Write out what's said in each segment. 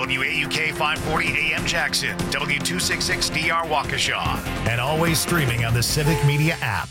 WAUK 540 AM Jackson, W266DR Waukesha, and always streaming on the Civic Media app.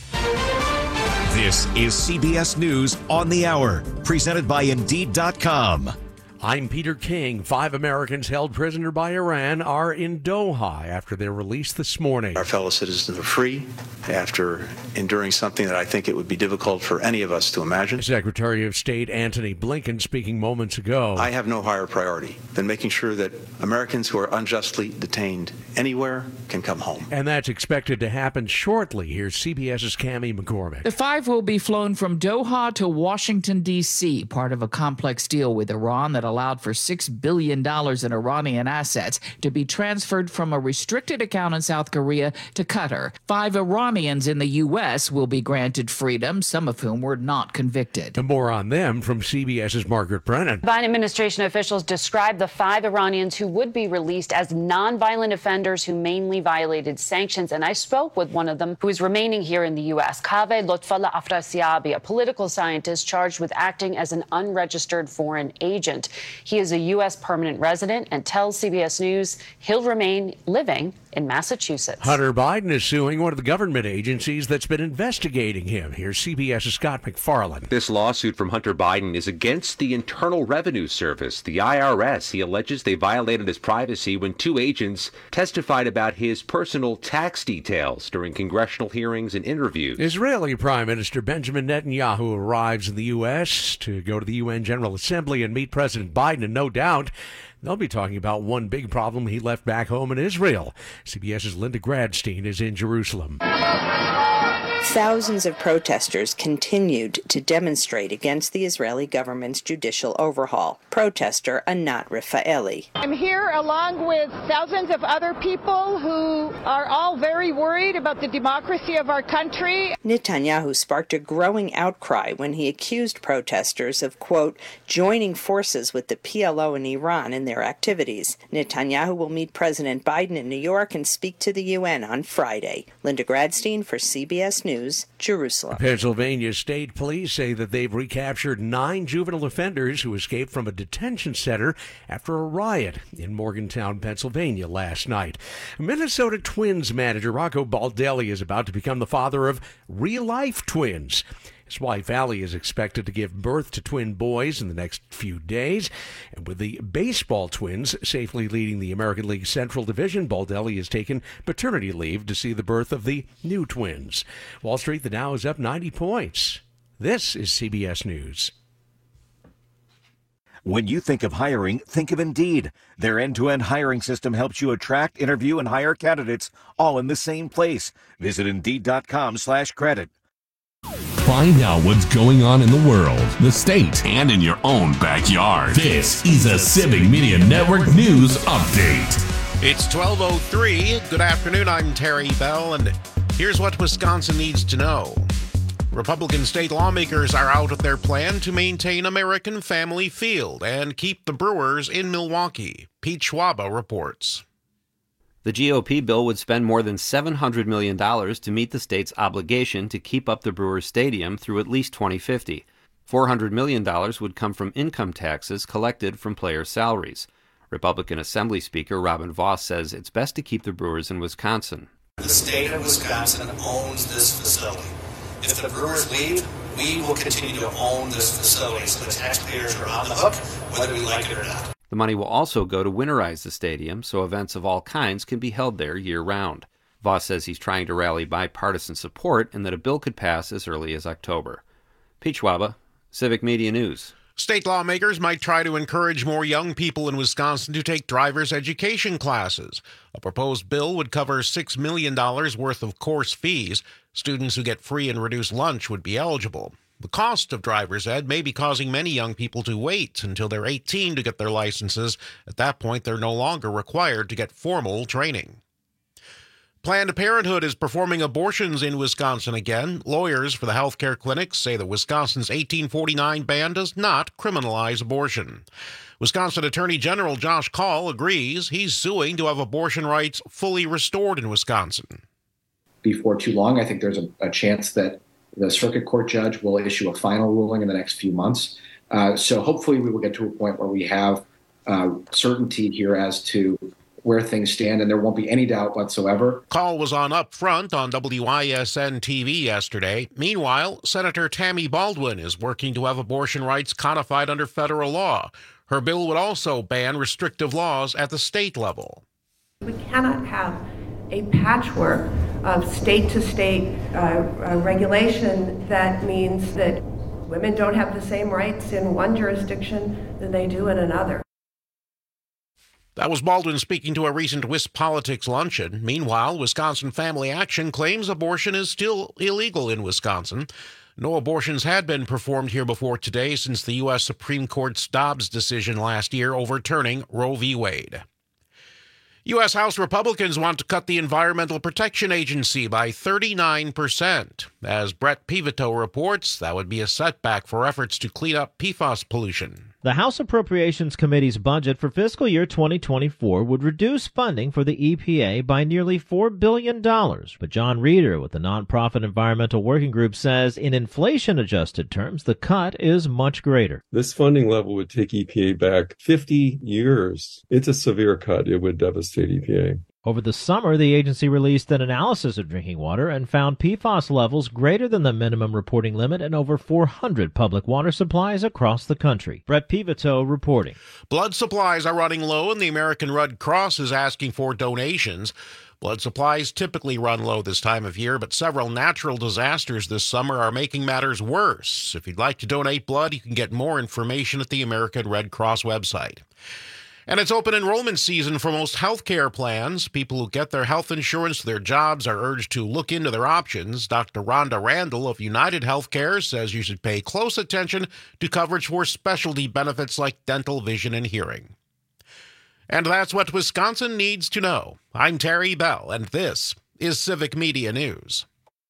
This is CBS News on the Hour, presented by Indeed.com. I'm Peter King. 5 Americans held prisoner by Iran are in Doha after their release this morning. Our fellow citizens are free after enduring something that I think it would be difficult for any of us to imagine. Secretary of State Antony Blinken speaking moments ago. I have no higher priority than making sure that Americans who are unjustly detained anywhere can come home. And that's expected to happen shortly. Here's CBS's Cammie McCormick. The 5 will be flown from Doha to Washington, D.C., part of a complex deal with Iran that allowed for $6 billion in Iranian assets to be transferred from a restricted account in South Korea to Qatar. 5 Iranians in the U.S. will be granted freedom, some of whom were not convicted. And more on them from CBS's Margaret Brennan. Biden administration officials described the 5 Iranians who would be released as nonviolent offenders who mainly violated sanctions. And I spoke with one of them who is remaining here in the U.S., Kaveh Lotfullah Afrasiabi, a political scientist charged with acting as an unregistered foreign agent. He is a U.S. permanent resident and tells CBS News he'll remain living in Massachusetts. Hunter Biden is suing one of the government agencies that's been investigating him. Here's CBS's Scott MacFarlane. This lawsuit from Hunter Biden is against the Internal Revenue Service, the IRS. He alleges they violated his privacy when 2 agents testified about his personal tax details during congressional hearings and interviews. Israeli Prime Minister Benjamin Netanyahu arrives in the U.S. to go to the UN General Assembly and meet President Biden, and no doubt they'll be talking about one big problem he left back home in Israel. CBS's Linda Gradstein is in Jerusalem. Thousands of protesters continued to demonstrate against the Israeli government's judicial overhaul. Protester Anat Rafaeli. I'm here along with thousands of other people who are all very worried about the democracy of our country. Netanyahu sparked a growing outcry when he accused protesters of, quote, joining forces with the PLO in Iran in their activities. Netanyahu will meet President Biden in New York and speak to the UN on Friday. Linda Gradstein for CBS News, Jerusalem. Pennsylvania State Police say that they've recaptured 9 juvenile offenders who escaped from a detention center after a riot in Morgantown, Pennsylvania last night. Minnesota Twins manager Rocco Baldelli is about to become the father of real-life twins. His wife, Allie, is expected to give birth to twin boys in the next few days. And with the baseball Twins safely leading the American League Central Division, Baldelli has taken paternity leave to see the birth of the new twins. Wall Street, the Dow is up 90 points. This is CBS News. When you think of hiring, think of Indeed. Their end-to-end hiring system helps you attract, interview, and hire candidates all in the same place. Visit Indeed.com/credit. Find out what's going on in the world, the state, and in your own backyard. This is a Civic Media Network News Update. It's 12:03. Good afternoon. I'm Terry Bell, and here's what Wisconsin needs to know. Republican state lawmakers are out with their plan to maintain American Family Field and keep the Brewers in Milwaukee. Pete Schwaba reports. The GOP bill would spend more than $700 million to meet the state's obligation to keep up the Brewers Stadium through at least 2050. $400 million would come from income taxes collected from players' salaries. Republican Assembly Speaker Robin Vos says it's best to keep the Brewers in Wisconsin. The state of Wisconsin owns this facility. If the Brewers leave, we will continue to own this facility, so the taxpayers are on the hook, whether we like it or not. The money will also go to winterize the stadium so events of all kinds can be held there year-round. Vos says he's trying to rally bipartisan support and that a bill could pass as early as October. Pete Schwaba, Civic Media News. State lawmakers might try to encourage more young people in Wisconsin to take driver's education classes. A proposed bill would cover $6 million worth of course fees. Students who get free and reduced lunch would be eligible. The cost of driver's ed may be causing many young people to wait until they're 18 to get their licenses. At that point, they're no longer required to get formal training. Planned Parenthood is performing abortions in Wisconsin again. Lawyers for the healthcare clinics say that Wisconsin's 1849 ban does not criminalize abortion. Wisconsin Attorney General Josh Kaul agrees he's suing to have abortion rights fully restored in Wisconsin. Before too long, I think there's a chance that the circuit court judge will issue a final ruling in the next few months. So hopefully we will get to a point where we have certainty here as to where things stand, and there won't be any doubt whatsoever. Call was on Up Front on WISN TV yesterday. Meanwhile, Senator Tammy Baldwin is working to have abortion rights codified under federal law. Her bill would also ban restrictive laws at the state level. We cannot have a patchwork of state-to-state regulation that means that women don't have the same rights in one jurisdiction than they do in another. That was Baldwin speaking to a recent WisPolitics luncheon. Meanwhile, Wisconsin Family Action claims abortion is still illegal in Wisconsin. No abortions had been performed here before today since the U.S. Supreme Court's Dobbs decision last year overturning Roe v. Wade. U.S. House Republicans want to cut the Environmental Protection Agency by 39%. As Brett Pivito reports, that would be a setback for efforts to clean up PFAS pollution. The House Appropriations Committee's budget for fiscal year 2024 would reduce funding for the EPA by nearly $4 billion. But John Reeder with the nonprofit Environmental Working Group says in inflation-adjusted terms, the cut is much greater. This funding level would take EPA back 50 years. It's a severe cut. It would devastate EPA. Over the summer, the agency released an analysis of drinking water and found PFAS levels greater than the minimum reporting limit in over 400 public water supplies across the country. Brett Pivito reporting. Blood supplies are running low, and the American Red Cross is asking for donations. Blood supplies typically run low this time of year, but several natural disasters this summer are making matters worse. If you'd like to donate blood, you can get more information at the American Red Cross website. And it's open enrollment season for most healthcare plans. People who get their health insurance to their jobs are urged to look into their options. Dr. Rhonda Randall of United Healthcare says you should pay close attention to coverage for specialty benefits like dental, vision, and hearing. And that's what Wisconsin needs to know. I'm Terry Bell, and this is Civic Media News.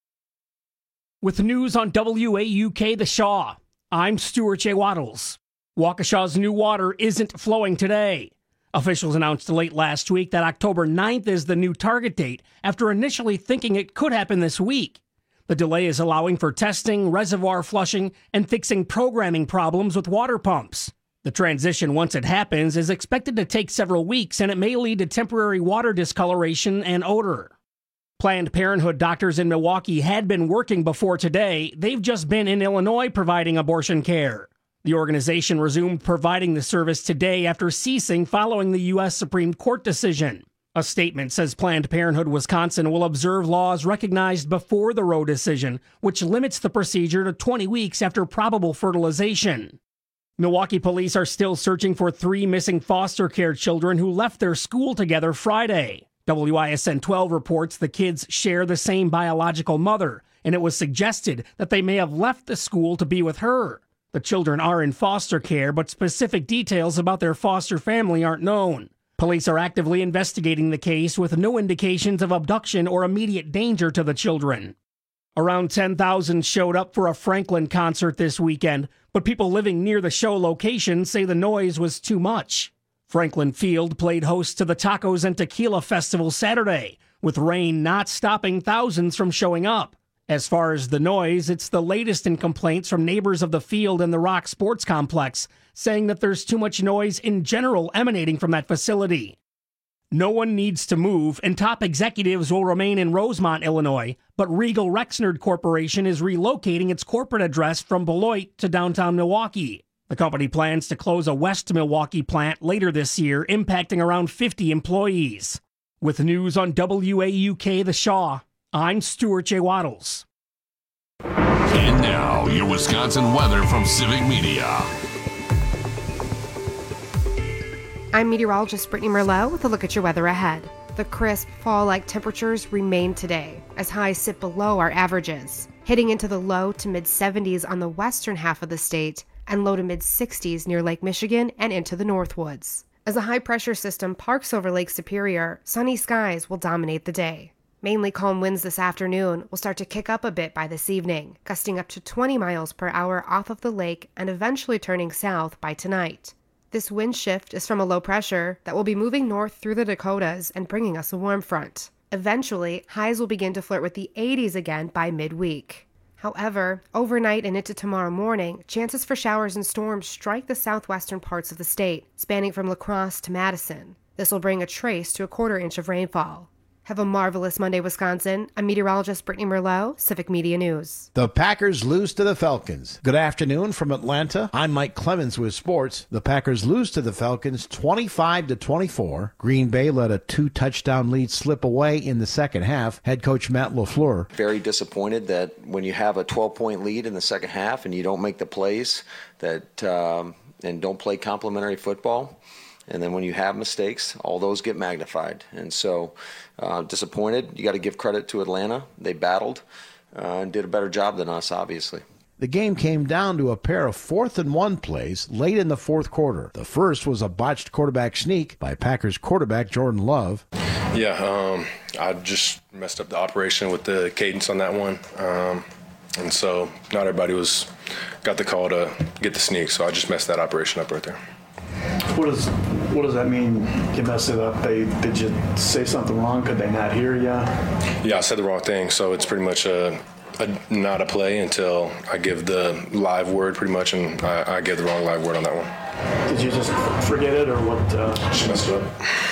With news on WAUK The Shaw, I'm Stuart J. Waddles. Waukesha's new water isn't flowing today. Officials announced late last week that October 9th is the new target date after initially thinking it could happen this week. The delay is allowing for testing, reservoir flushing, and fixing programming problems with water pumps. The transition, once it happens, is expected to take several weeks, and it may lead to temporary water discoloration and odor. Planned Parenthood doctors in Milwaukee had been working before today. They've just been in Illinois providing abortion care. The organization resumed providing the service today after ceasing following the U.S. Supreme Court decision. A statement says Planned Parenthood Wisconsin will observe laws recognized before the Roe decision, which limits the procedure to 20 weeks after probable fertilization. Milwaukee police are still searching for 3 missing foster care children who left their school together Friday. WISN 12 reports the kids share the same biological mother, and it was suggested that they may have left the school to be with her. The children are in foster care, but specific details about their foster family aren't known. Police are actively investigating the case with no indications of abduction or immediate danger to the children. Around 10,000 showed up for a Franklin concert this weekend, but people living near the show location say the noise was too much. Franklin Field played host to the Tacos and Tequila Festival Saturday, with rain not stopping thousands from showing up. As far as the noise, it's the latest in complaints from neighbors of the field and the Rock Sports Complex, saying that there's too much noise in general emanating from that facility. No one needs to move, and top executives will remain in Rosemont, Illinois, but Regal Rexnord Corporation is relocating its corporate address from Beloit to downtown Milwaukee. The company plans to close a West Milwaukee plant later this year, impacting around 50 employees. With news on WAUK The Shaw, I'm Stuart J. Waddles. And now, your Wisconsin weather from Civic Media. I'm meteorologist Brittany Merlot with a look at your weather ahead. The crisp, fall-like temperatures remain today, as highs sit below our averages, hitting into the low to mid-70s on the western half of the state and low to mid-60s near Lake Michigan and into the Northwoods. As a high-pressure system parks over Lake Superior, sunny skies will dominate the day. Mainly calm winds this afternoon will start to kick up a bit by this evening, gusting up to 20 miles per hour off of the lake and eventually turning south by tonight. This wind shift is from a low pressure that will be moving north through the Dakotas and bringing us a warm front. Eventually, highs will begin to flirt with the 80s again by midweek. However, overnight and into tomorrow morning, chances for showers and storms strike the southwestern parts of the state, spanning from La Crosse to Madison. This will bring a trace to a 1/4 inch of rainfall. Have a marvelous Monday, Wisconsin. I'm meteorologist Brittany Merlot, Civic Media News. The Packers lose to the Falcons. Good afternoon from Atlanta. I'm Mike Clemens with sports. The Packers lose to the Falcons 25-24. Green Bay let a 2-touchdown lead slip away in the second half. Head coach Matt LaFleur. Very disappointed that when you have a 12-point lead in the second half and you don't make the plays that and don't play complementary football. And then when you have mistakes, all those get magnified. And so disappointed. You got to give credit to Atlanta. They battled and did a better job than us, obviously. The game came down to a pair of 4th-and-1 plays late in the fourth quarter. The first was a botched quarterback sneak by Packers quarterback Jordan Love. Yeah, I just messed up the operation with the cadence on that one. And so not everybody got the call to get the sneak, so I just messed that operation up right there. What does that mean? You messed it up. Did you say something wrong? Could they not hear you? Yeah, I said the wrong thing. So it's pretty much not a play until I give the live word, pretty much, and I gave the wrong live word on that one. Did you just forget it, or what? Just messed it up.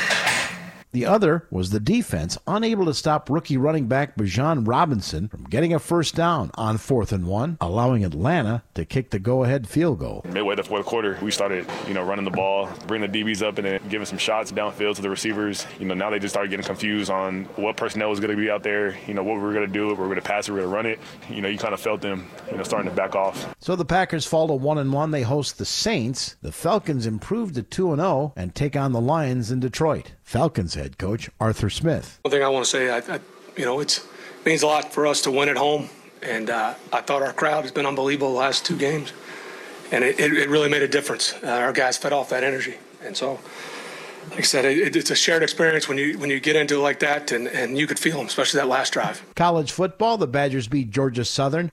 The other was the defense, unable to stop rookie running back Bijan Robinson from getting a first down on 4th-and-1, allowing Atlanta to kick the go-ahead field goal. Midway the fourth quarter, we started, running the ball, bringing the DBs up and then giving some shots downfield to the receivers. Now they just started getting confused on what personnel was going to be out there, what we were going to do, if we were going to pass it, we were going to run it. You kind of felt them, starting to back off. So the Packers fall to 1-1. They host the Saints. The Falcons improve to 2-0 and take on the Lions in Detroit. Falcons head coach Arthur Smith. One thing I want to say, it means a lot for us to win at home, and I thought our crowd has been unbelievable the last 2 games, and it really made a difference. Our guys fed off that energy, and so, like I said, it's a shared experience when you get into it like that, and you could feel them, especially that last drive. College football, the Badgers beat Georgia Southern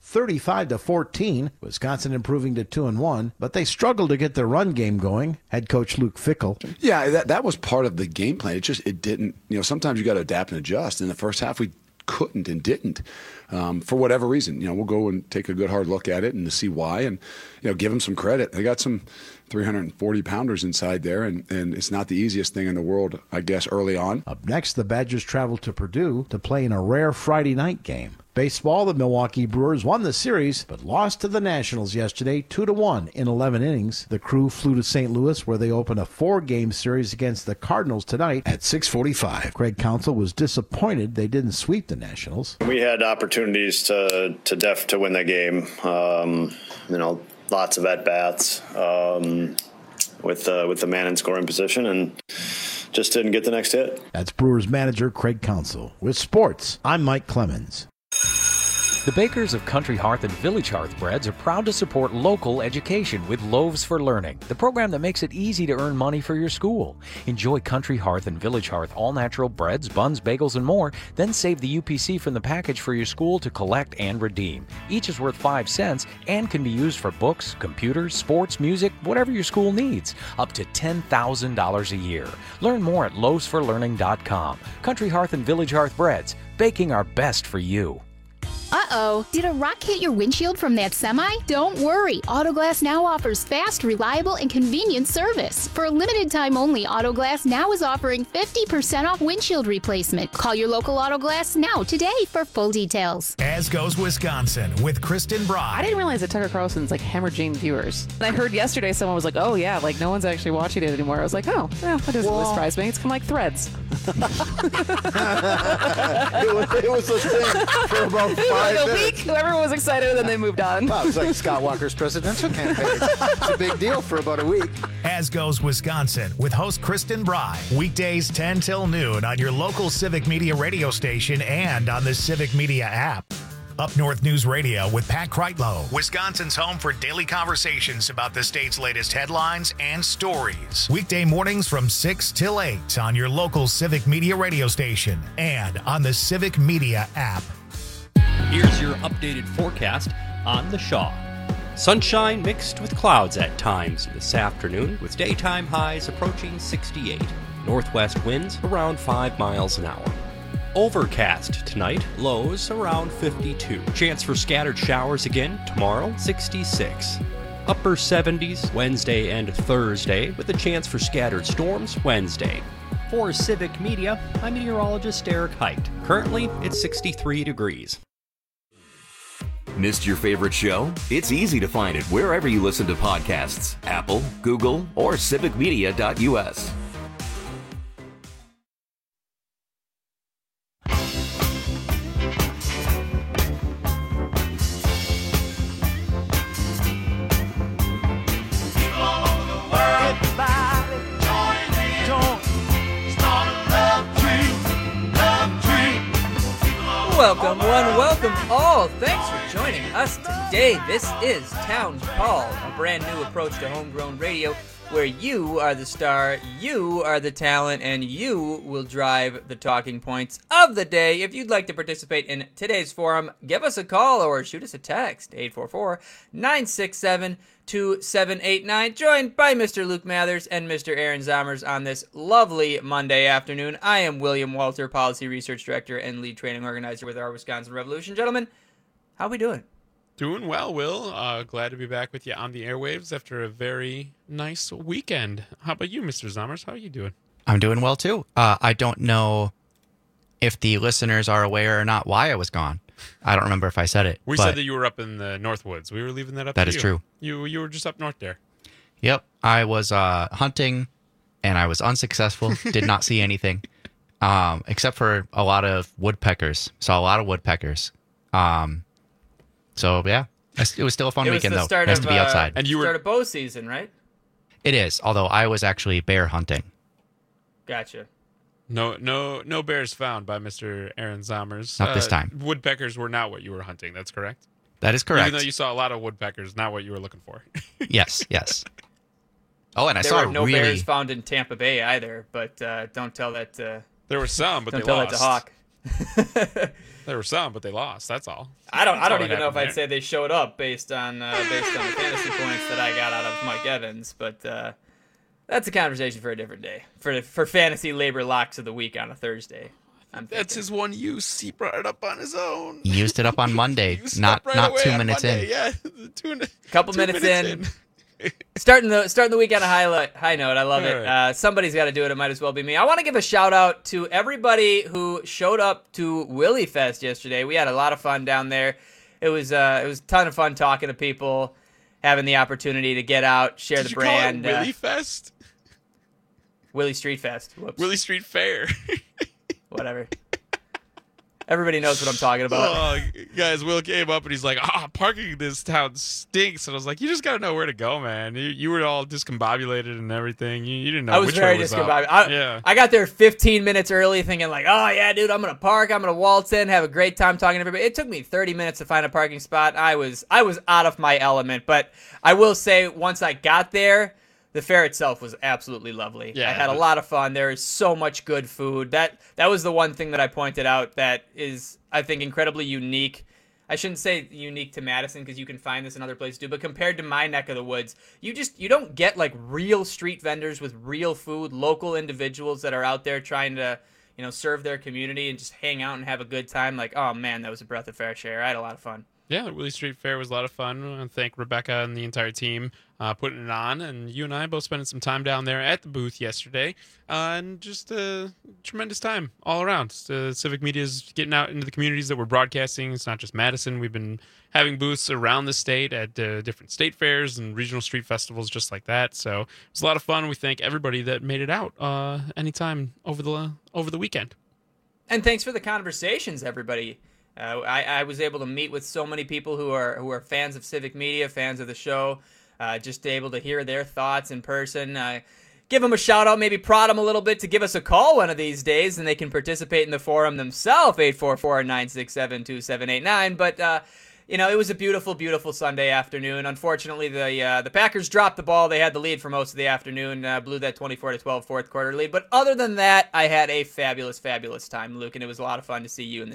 35-14. Wisconsin improving to 2-1, but they struggled to get their run game going. Head coach Luke Fickell. Yeah, that was part of the game plan. It didn't. Sometimes you got to adapt and adjust. In the first half, we couldn't and didn't for whatever reason. We'll go and take a good hard look at it and to see why, and give them some credit. They got some 340-pounders inside there, and it's not the easiest thing in the world, I guess, early on. Up next, the Badgers travel to Purdue to play in a rare Friday night game. Baseball, the Milwaukee Brewers won the series, but lost to the Nationals yesterday 2-1 in 11 innings. The Crew flew to St. Louis, where they open a 4-game series against the Cardinals tonight at 6:45. Craig Counsell was disappointed they didn't sweep the Nationals. We had opportunities to win that game. Lots of at-bats with the man in scoring position, and just didn't get the next hit. That's Brewers manager Craig Counsell. With sports, I'm Mike Clemens. The bakers of Country Hearth and Village Hearth Breads are proud to support local education with Loaves for Learning, the program that makes it easy to earn money for your school. Enjoy Country Hearth and Village Hearth all-natural breads, buns, bagels, and more, then save the UPC from the package for your school to collect and redeem. Each is worth 5 cents and can be used for books, computers, sports, music, whatever your school needs, up to $10,000 a year. Learn more at loavesforlearning.com. Country Hearth and Village Hearth Breads, baking our best for you. Uh-oh, did a rock hit your windshield from that semi? Don't worry, Autoglass Now offers fast, reliable, and convenient service. For a limited time only, Autoglass Now is offering 50% off windshield replacement. Call your local Autoglass Now today for full details. As Goes Wisconsin with Kristen Bry. I didn't realize that Tucker Carlson's hemorrhaging viewers. And I heard yesterday someone was like, oh yeah, no one's actually watching it anymore. I was like, oh, well, that doesn't really surprise me. It's kind of like Threads. it was a thing for about 5 a week, everyone was excited, and then they moved on. Well, it was like Scott Walker's presidential campaign. It's a big deal for about a week. As Goes Wisconsin with host Kristen Bry. Weekdays 10 till noon on your local Civic Media radio station and on the Civic Media app. Up North News Radio with Pat Kreitlow, Wisconsin's home for daily conversations about the state's latest headlines and stories. Weekday mornings from 6 till 8 on your local Civic Media radio station and on the Civic Media app. Here's your updated forecast on the Shaw. Sunshine mixed with clouds at times this afternoon, with daytime highs approaching 68. Northwest winds around 5 miles an hour. Overcast tonight, lows around 52. Chance for scattered showers again tomorrow, 66. Upper 70s Wednesday and Thursday, with a chance for scattered storms Wednesday. For Civic Media, I'm meteorologist Eric Height. Currently, it's 63 degrees. Missed your favorite show? It's easy to find it wherever you listen to podcasts. Apple, Google, or civicmedia.us. Welcome all. Thanks for joining us today. This is Town Hall, a brand new approach to homegrown radio where you are the star, you are the talent, and you will drive the talking points of the day. If you'd like to participate in today's forum, give us a call or shoot us a text, 844-967-2789. Joined by Mr. Luke Mathers and Mr. Aaron Zommers on this lovely Monday afternoon. I am William Walter, Policy Research Director and Lead Training Organizer with our Wisconsin Revolution. Gentlemen, how we doing? Doing well, Will. Glad to be back with you on the airwaves after a very nice weekend. How about you, Mr. Zommers? How are you doing? I'm doing well, too. I don't know if the listeners are aware or not why I was gone. I don't remember if I said it. We said that you were up in the Northwoods. We were leaving that up to you. That is true. You were just up north there. Yep. I was hunting, and I was unsuccessful. Did not see anything, except for a lot of woodpeckers. Saw a lot of woodpeckers. So, yeah, it was still a fun weekend, though. Nice to be outside. And you were start of bow season, right? It is, although I was actually bear hunting. Gotcha. No bears found by Mr. Aaron Zommers. Not this time. Woodpeckers were not what you were hunting. That's correct? That is correct. Even though you saw a lot of woodpeckers, not what you were looking for. Yes. Oh, and there were no bears found in Tampa Bay either, but don't tell that to... There were some, but they lost. Don't tell that to Hawk. There were some, but they lost. That's all. I don't even know if I'd say they showed up based on the fantasy points that I got out of Mike Evans, but that's a conversation for a different day. For fantasy labor locks of the week on a Thursday. That's his one use. He brought it up on his own. He used it up on Monday, not 2 minutes in. Yeah, couple minutes in. Starting the week on a high note. I love it. Right. Somebody's got to do it. It might as well be me. I want to give a shout out to everybody who showed up to Willie Fest yesterday. We had a lot of fun down there. It was a ton of fun talking to people, having the opportunity to get out, share the brand. Call it Willie Fest? Willie Street Fest. Whoops. Willie Street Fair. Whatever. Everybody knows what I'm talking about. Guys, Will came up and he's like, parking in this town stinks. And I was like, you just got to know where to go, man. You were all discombobulated and everything. You didn't know which way was up. I was very discombobulated. I got there 15 minutes early thinking like, oh, yeah, dude, I'm going to park. I'm going to waltz in, have a great time talking to everybody. It took me 30 minutes to find a parking spot. I was out of my element. But I will say once I got there, the fair itself was absolutely lovely. Yeah, I had a lot of fun. There is so much good food. That was the one thing that I pointed out that is, I think, incredibly unique. I shouldn't say unique to Madison because you can find this in other places too, but compared to my neck of the woods, you don't get like real street vendors with real food, local individuals that are out there trying to, serve their community and just hang out and have a good time. Like, oh man, that was a breath of fresh air. I had a lot of fun. Yeah, the Willie Street Fair was a lot of fun. I want to thank Rebecca and the entire team putting it on. And you and I both spending some time down there at the booth yesterday. And just a tremendous time all around. Civic Media is getting out into the communities that we're broadcasting. It's not just Madison. We've been having booths around the state at different state fairs and regional street festivals just like that. So it was a lot of fun. We thank everybody that made it out anytime over the weekend. And thanks for the conversations, everybody. I was able to meet with so many people who are fans of Civic Media, fans of the show, just able to hear their thoughts in person. Give them a shout out, maybe prod them a little bit to give us a call one of these days, and they can participate in the forum themselves, 844-967-2789. But it was a beautiful, beautiful Sunday afternoon. Unfortunately, the Packers dropped the ball. They had the lead for most of the afternoon, blew that 24-12 fourth quarter lead. But other than that, I had a fabulous, fabulous time, Luke, and it was a lot of fun to see you and the team.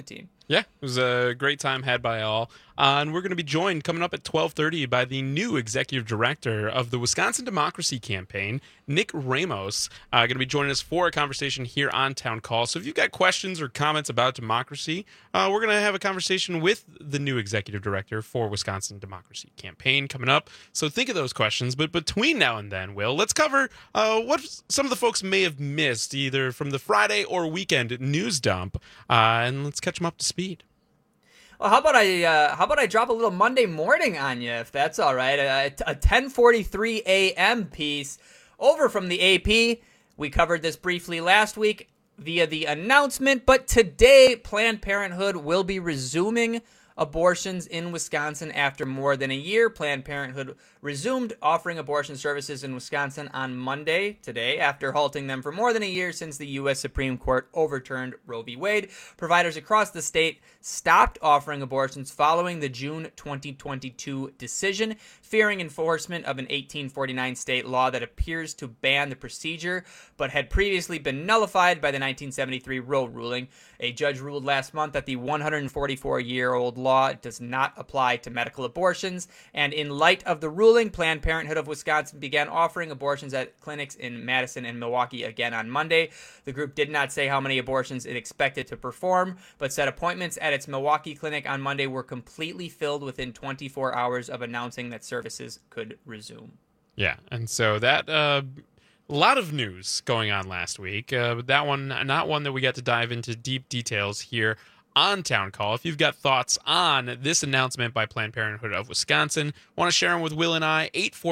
Yeah, it was a great time had by all. And we're going to be joined coming up at 12:30 by the new executive director of the Wisconsin Democracy Campaign, Nick Ramos. Going to be joining us for a conversation here on Town Call. So if you've got questions or comments about democracy, we're going to have a conversation with the new executive director for Wisconsin Democracy Campaign coming up. So think of those questions. But between now and then, Will, let's cover what some of the folks may have missed, either from the Friday or weekend news dump, and let's catch them up to speed. Well, how about I drop a little Monday morning on you, if that's all right? A 10:43 a.m. piece over from the AP. We covered this briefly last week via the announcement, but today Planned Parenthood will be resuming abortions in Wisconsin after more than a year. Planned Parenthood resumed offering abortion services in Wisconsin on Monday, today, after halting them for more than a year since the U.S. Supreme Court overturned Roe v. Wade. Providers across the state stopped offering abortions following the June 2022 decision, fearing enforcement of an 1849 state law that appears to ban the procedure, but had previously been nullified by the 1973 Roe ruling. A judge ruled last month that the 144-year-old law does not apply to medical abortions, and in light of the ruling, Planned Parenthood of Wisconsin began offering abortions at clinics in Madison and Milwaukee again on Monday. The group did not say how many abortions it expected to perform, but said appointments at its Milwaukee clinic on Monday were completely filled within 24 hours of announcing that services could resume. Yeah, and so that a lot of news going on last week. But that one, not one that we got to dive into deep details here on Town Call. If you've got thoughts on this announcement by Planned Parenthood of Wisconsin, want to share them with Will and I,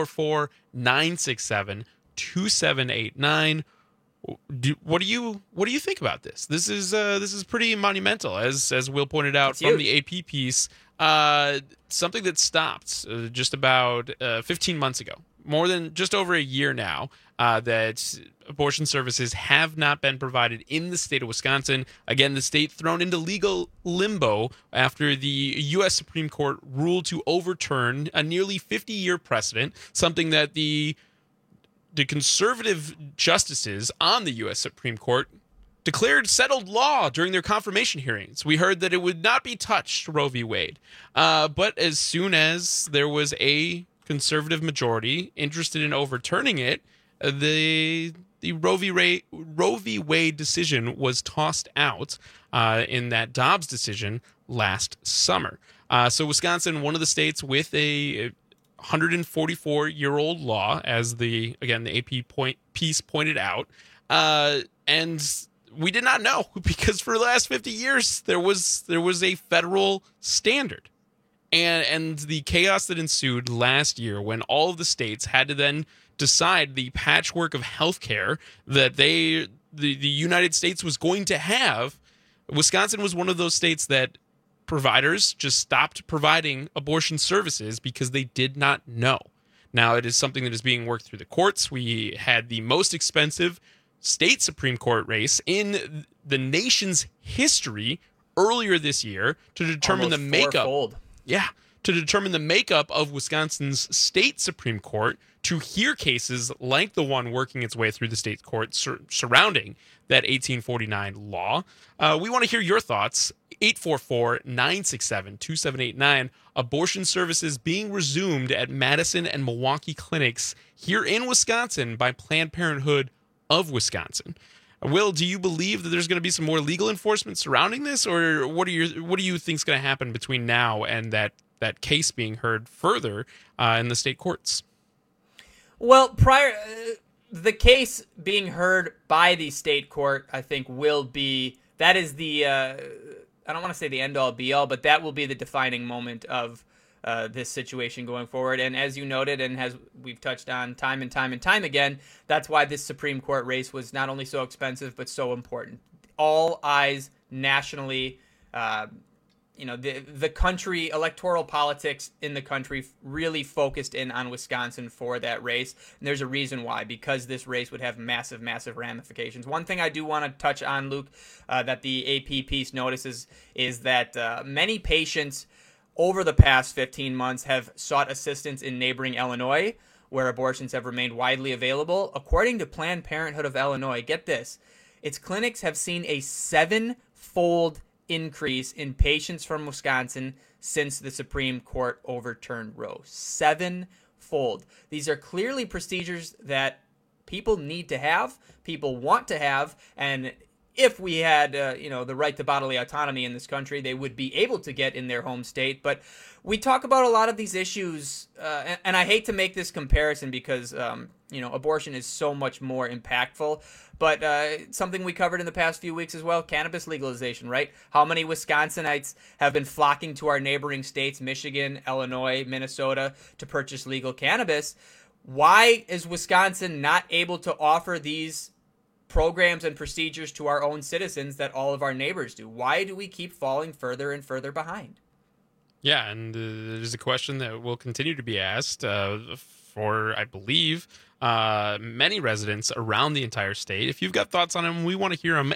844-967-2789. What do you think about this? This is pretty monumental, as Will pointed out from the AP piece. Something that stopped just about 15 months ago, more than just over a year now, that abortion services have not been provided in the state of Wisconsin. Again, the state thrown into legal limbo after the U.S. Supreme Court ruled to overturn a nearly 50-year precedent, something that the conservative justices on the U.S. Supreme Court declared settled law during their confirmation hearings. We heard that it would not be touched, Roe v. Wade. But as soon as there was a conservative majority interested in overturning it, the Roe v. Wade decision was tossed out in that Dobbs decision last summer. So Wisconsin, one of the states with a 144-year-old law, as the AP piece pointed out, and we did not know, because for the last 50 years there was a federal standard, and the chaos that ensued last year when all of the states had to then decide the patchwork of healthcare that the United States was going to have. Wisconsin was one of those states that providers just stopped providing abortion services because they did not know. Now, it is something that is being worked through the courts. We had the most expensive state Supreme Court race in the nation's history earlier this year to determine the makeup. Fourfold. Yeah, to determine the makeup of Wisconsin's state Supreme Court to hear cases like the one working its way through the state court surrounding that 1849 law. We want to hear your thoughts. 844-967-2789. Abortion services being resumed at Madison and Milwaukee clinics here in Wisconsin by Planned Parenthood of Wisconsin. Will, do you believe that there's going to be some more legal enforcement surrounding this, or what do you think is going to happen between now and that case being heard further in the state courts? Well, the case being heard by the state court, I think, will be, that is the, I don't want to say the end-all, be-all, but that will be the defining moment of this situation going forward. And as you noted, and as we've touched on time and time and time again, that's why this Supreme Court race was not only so expensive, but so important. All eyes nationally, the country, electoral politics in the country really focused in on Wisconsin for that race. And there's a reason why, because this race would have massive, massive ramifications. One thing I do want to touch on, Luke, that the AP piece notices is that many patients over the past 15 months have sought assistance in neighboring Illinois, where abortions have remained widely available. According to Planned Parenthood of Illinois, get this, its clinics have seen a 7-fold increase in patients from Wisconsin since the Supreme Court overturned Roe. 7-fold. These are clearly procedures that people need to have, people want to have, and if we had, the right to bodily autonomy in this country, they would be able to get in their home state. But we talk about a lot of these issues, and I hate to make this comparison because, abortion is so much more impactful. But something we covered in the past few weeks as well, cannabis legalization, right? How many Wisconsinites have been flocking to our neighboring states, Michigan, Illinois, Minnesota, to purchase legal cannabis? Why is Wisconsin not able to offer these programs and procedures to our own citizens that all of our neighbors do? Why do we keep falling further and further behind? Yeah, and there's a question that will continue to be asked for, I believe, many residents around the entire state. If you've got thoughts on them, we want to hear them.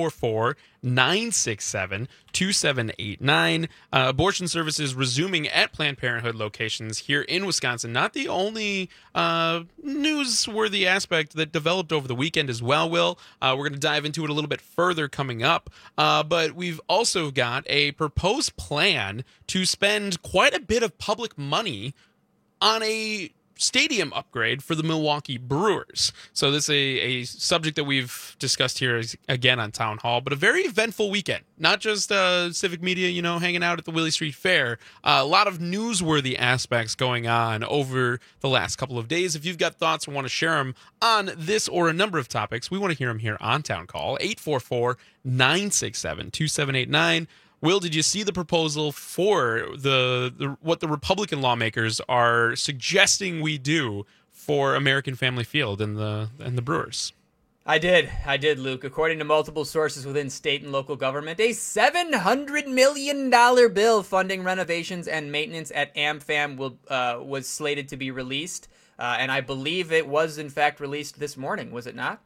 844-967-2789. Abortion services resuming at Planned Parenthood locations here in Wisconsin. Not the only newsworthy aspect that developed over the weekend as well, Will. We're going to dive into it a little bit further coming up. But we've also got a proposed plan to spend quite a bit of public money on a stadium upgrade for the Milwaukee Brewers. So this is a subject that we've discussed here again on Town Hall, but a very eventful weekend. Not just civic media, hanging out at the Willie Street Fair. A lot of newsworthy aspects going on over the last couple of days. If you've got thoughts or want to share them on this or a number of topics, we want to hear them here on Town Call. 844-967-2789. Will, did you see the proposal for what the Republican lawmakers are suggesting we do for American Family Field and the Brewers? I did, Luke. According to multiple sources within state and local government, a $700 million bill funding renovations and maintenance at AmFam was slated to be released, and I believe it was in fact released this morning. Was it not?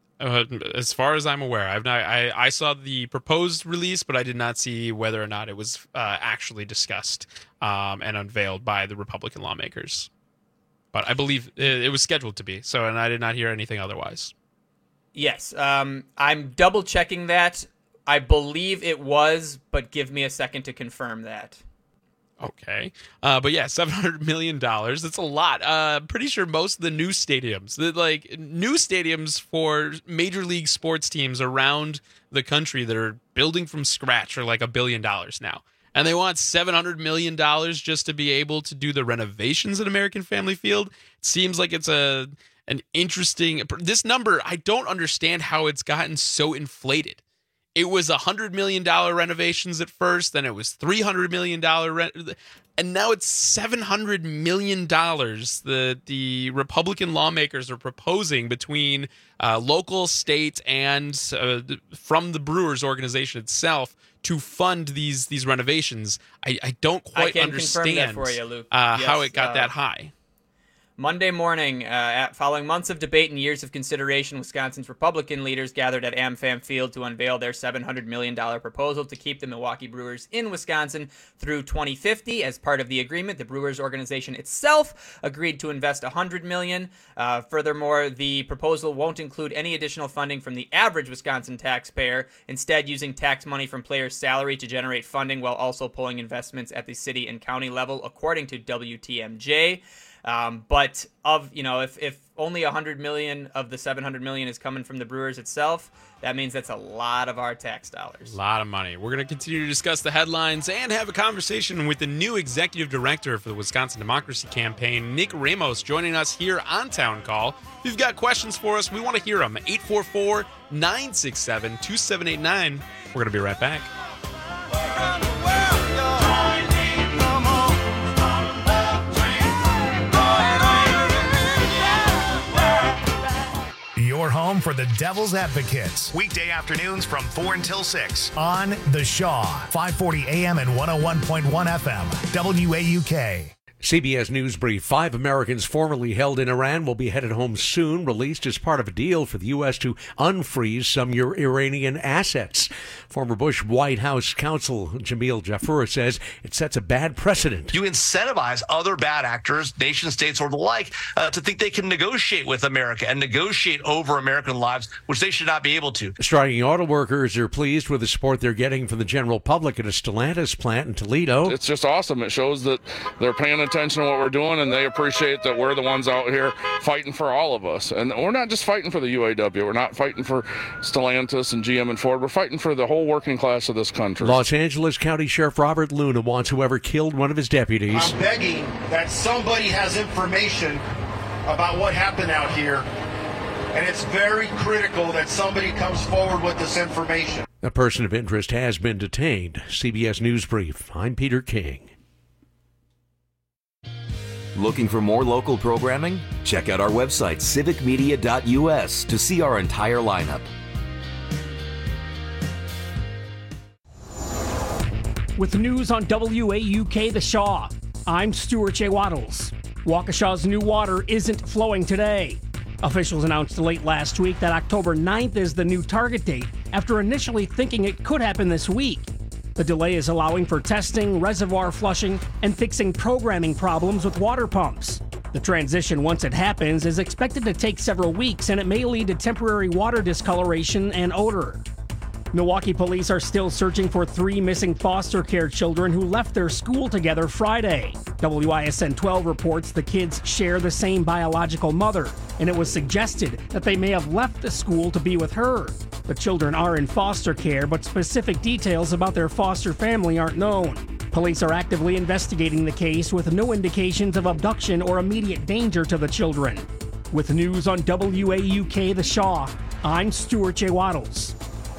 As far as I'm aware, I saw the proposed release, but I did not see whether or not it was actually discussed and unveiled by the Republican lawmakers. But I believe it was scheduled to be. And I did not hear anything otherwise. Yes, I'm double checking that. I believe it was, but give me a second to confirm that. Okay. But yeah, $700 million. That's a lot. Pretty sure most of the new stadiums, new stadiums for major league sports teams around the country that are building from scratch are like $1 billion now. And they want $700 million just to be able to do the renovations at American Family Field. It seems like it's an interesting, this number, I don't understand how it's gotten so inflated. It was $100 million renovations at first, then it was $300 million, and now it's $700 million that the Republican lawmakers are proposing between local, state, and from the Brewers organization itself to fund these renovations. I don't quite understand that for you, Luke. How it got that high. Monday morning, following months of debate and years of consideration, Wisconsin's Republican leaders gathered at AmFam Field to unveil their $700 million proposal to keep the Milwaukee Brewers in Wisconsin through 2050. As part of the agreement, the Brewers organization itself agreed to invest $100 million. Furthermore, the proposal won't include any additional funding from the average Wisconsin taxpayer, instead using tax money from players' salary to generate funding while also pulling investments at the city and county level, according to WTMJ. But if only $100 million of the $700 million is coming from the Brewers itself, that means that's a lot of our tax dollars. A lot of money. We're going to continue to discuss the headlines and have a conversation with the new executive director for the Wisconsin Democracy Campaign, Nick Ramos, joining us here on Town Call. If you've got questions for us, we want to hear them. 844-967-2789. We're going to be right back. Your home for the Devil's Advocates. Weekday afternoons from 4 until 6 on The Shaw, 540 AM and 101.1 FM, WAUK. CBS News Brief. 5 Americans formerly held in Iran will be headed home soon, released as part of a deal for the U.S. to unfreeze some Iranian assets. Former Bush White House counsel Jamil Jaffer says it sets a bad precedent. You incentivize other bad actors, nation states or the like, to think they can negotiate with America and negotiate over American lives, which they should not be able to. Striking auto workers are pleased with the support they're getting from the general public at a Stellantis plant in Toledo. It's just awesome. It shows that they're paying attention to what we're doing, and they appreciate that we're the ones out here fighting for all of us. And we're not just fighting for the UAW. We're not fighting for Stellantis and GM and Ford. We're fighting for the whole working class of this country. Los Angeles County Sheriff Robert Luna wants whoever killed one of his deputies. I'm begging that somebody has information about what happened out here, and it's very critical that somebody comes forward with this information. A person of interest has been detained. CBS News Brief. I'm Peter King. Looking for more local programming? Check out our website, civicmedia.us, to see our entire lineup. With news on WAUK The Shaw, I'm Stuart J. Waddles. Waukesha's new water isn't flowing today. Officials announced late last week that October 9th is the new target date, after initially thinking it could happen this week. The delay is allowing for testing, reservoir flushing, and fixing programming problems with water pumps. The transition, once it happens, is expected to take several weeks, and it may lead to temporary water discoloration and odor. Milwaukee police are still searching for 3 missing foster care children who left their school together Friday. WISN 12 reports the kids share the same biological mother, and it was suggested that they may have left the school to be with her. The children are in foster care, but specific details about their foster family aren't known. Police are actively investigating the case with no indications of abduction or immediate danger to the children. With news on WAUK The Shaw, I'm Stuart J. Waddles.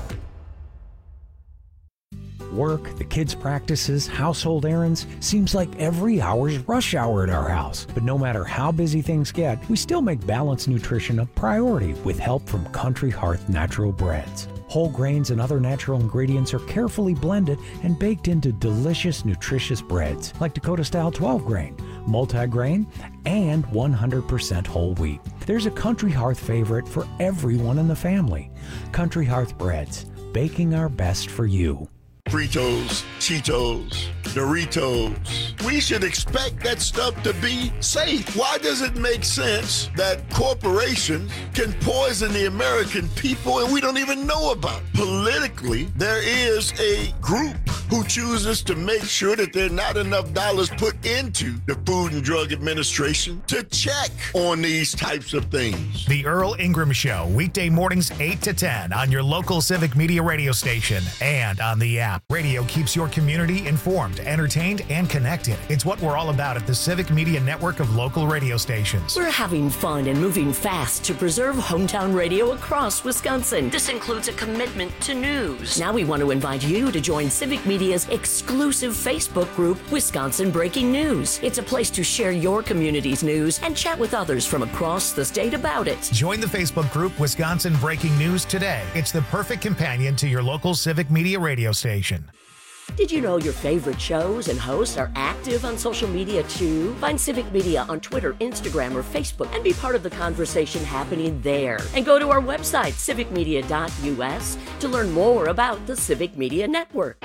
Work, the kids' practices, household errands, seems like every hour's rush hour at our house. But no matter how busy things get, we still make balanced nutrition a priority with help from Country Hearth Natural Breads. Whole grains and other natural ingredients are carefully blended and baked into delicious, nutritious breads like Dakota-style 12-grain, multi-grain, and 100% whole wheat. There's a Country Hearth favorite for everyone in the family. Country Hearth Breads, baking our best for you. Fritos, Cheetos, Doritos. We should expect that stuff to be safe. Why does it make sense that corporations can poison the American people and we don't even know about it? Politically, there is a group who chooses to make sure that there are not enough dollars put into the Food and Drug Administration to check on these types of things. The Earl Ingram Show, weekday mornings 8 to 10 on your local Civic Media radio station and on the app. Radio keeps your community informed, entertained, and connected. It's what we're all about at the Civic Media network of local radio stations. We're having fun and moving fast to preserve hometown radio across Wisconsin. This includes a commitment to news. Now we want to invite you to join Civic Media's exclusive Facebook group, Wisconsin Breaking News. It's a place to share your community's news and chat with others from across the state about it. Join the Facebook group Wisconsin Breaking News today. It's the perfect companion to your local Civic Media radio station. Did you know your favorite shows and hosts are active on social media too? Find Civic Media on Twitter, Instagram, or Facebook and be part of the conversation happening there. And go to our website, civicmedia.us, to learn more about the Civic Media Network.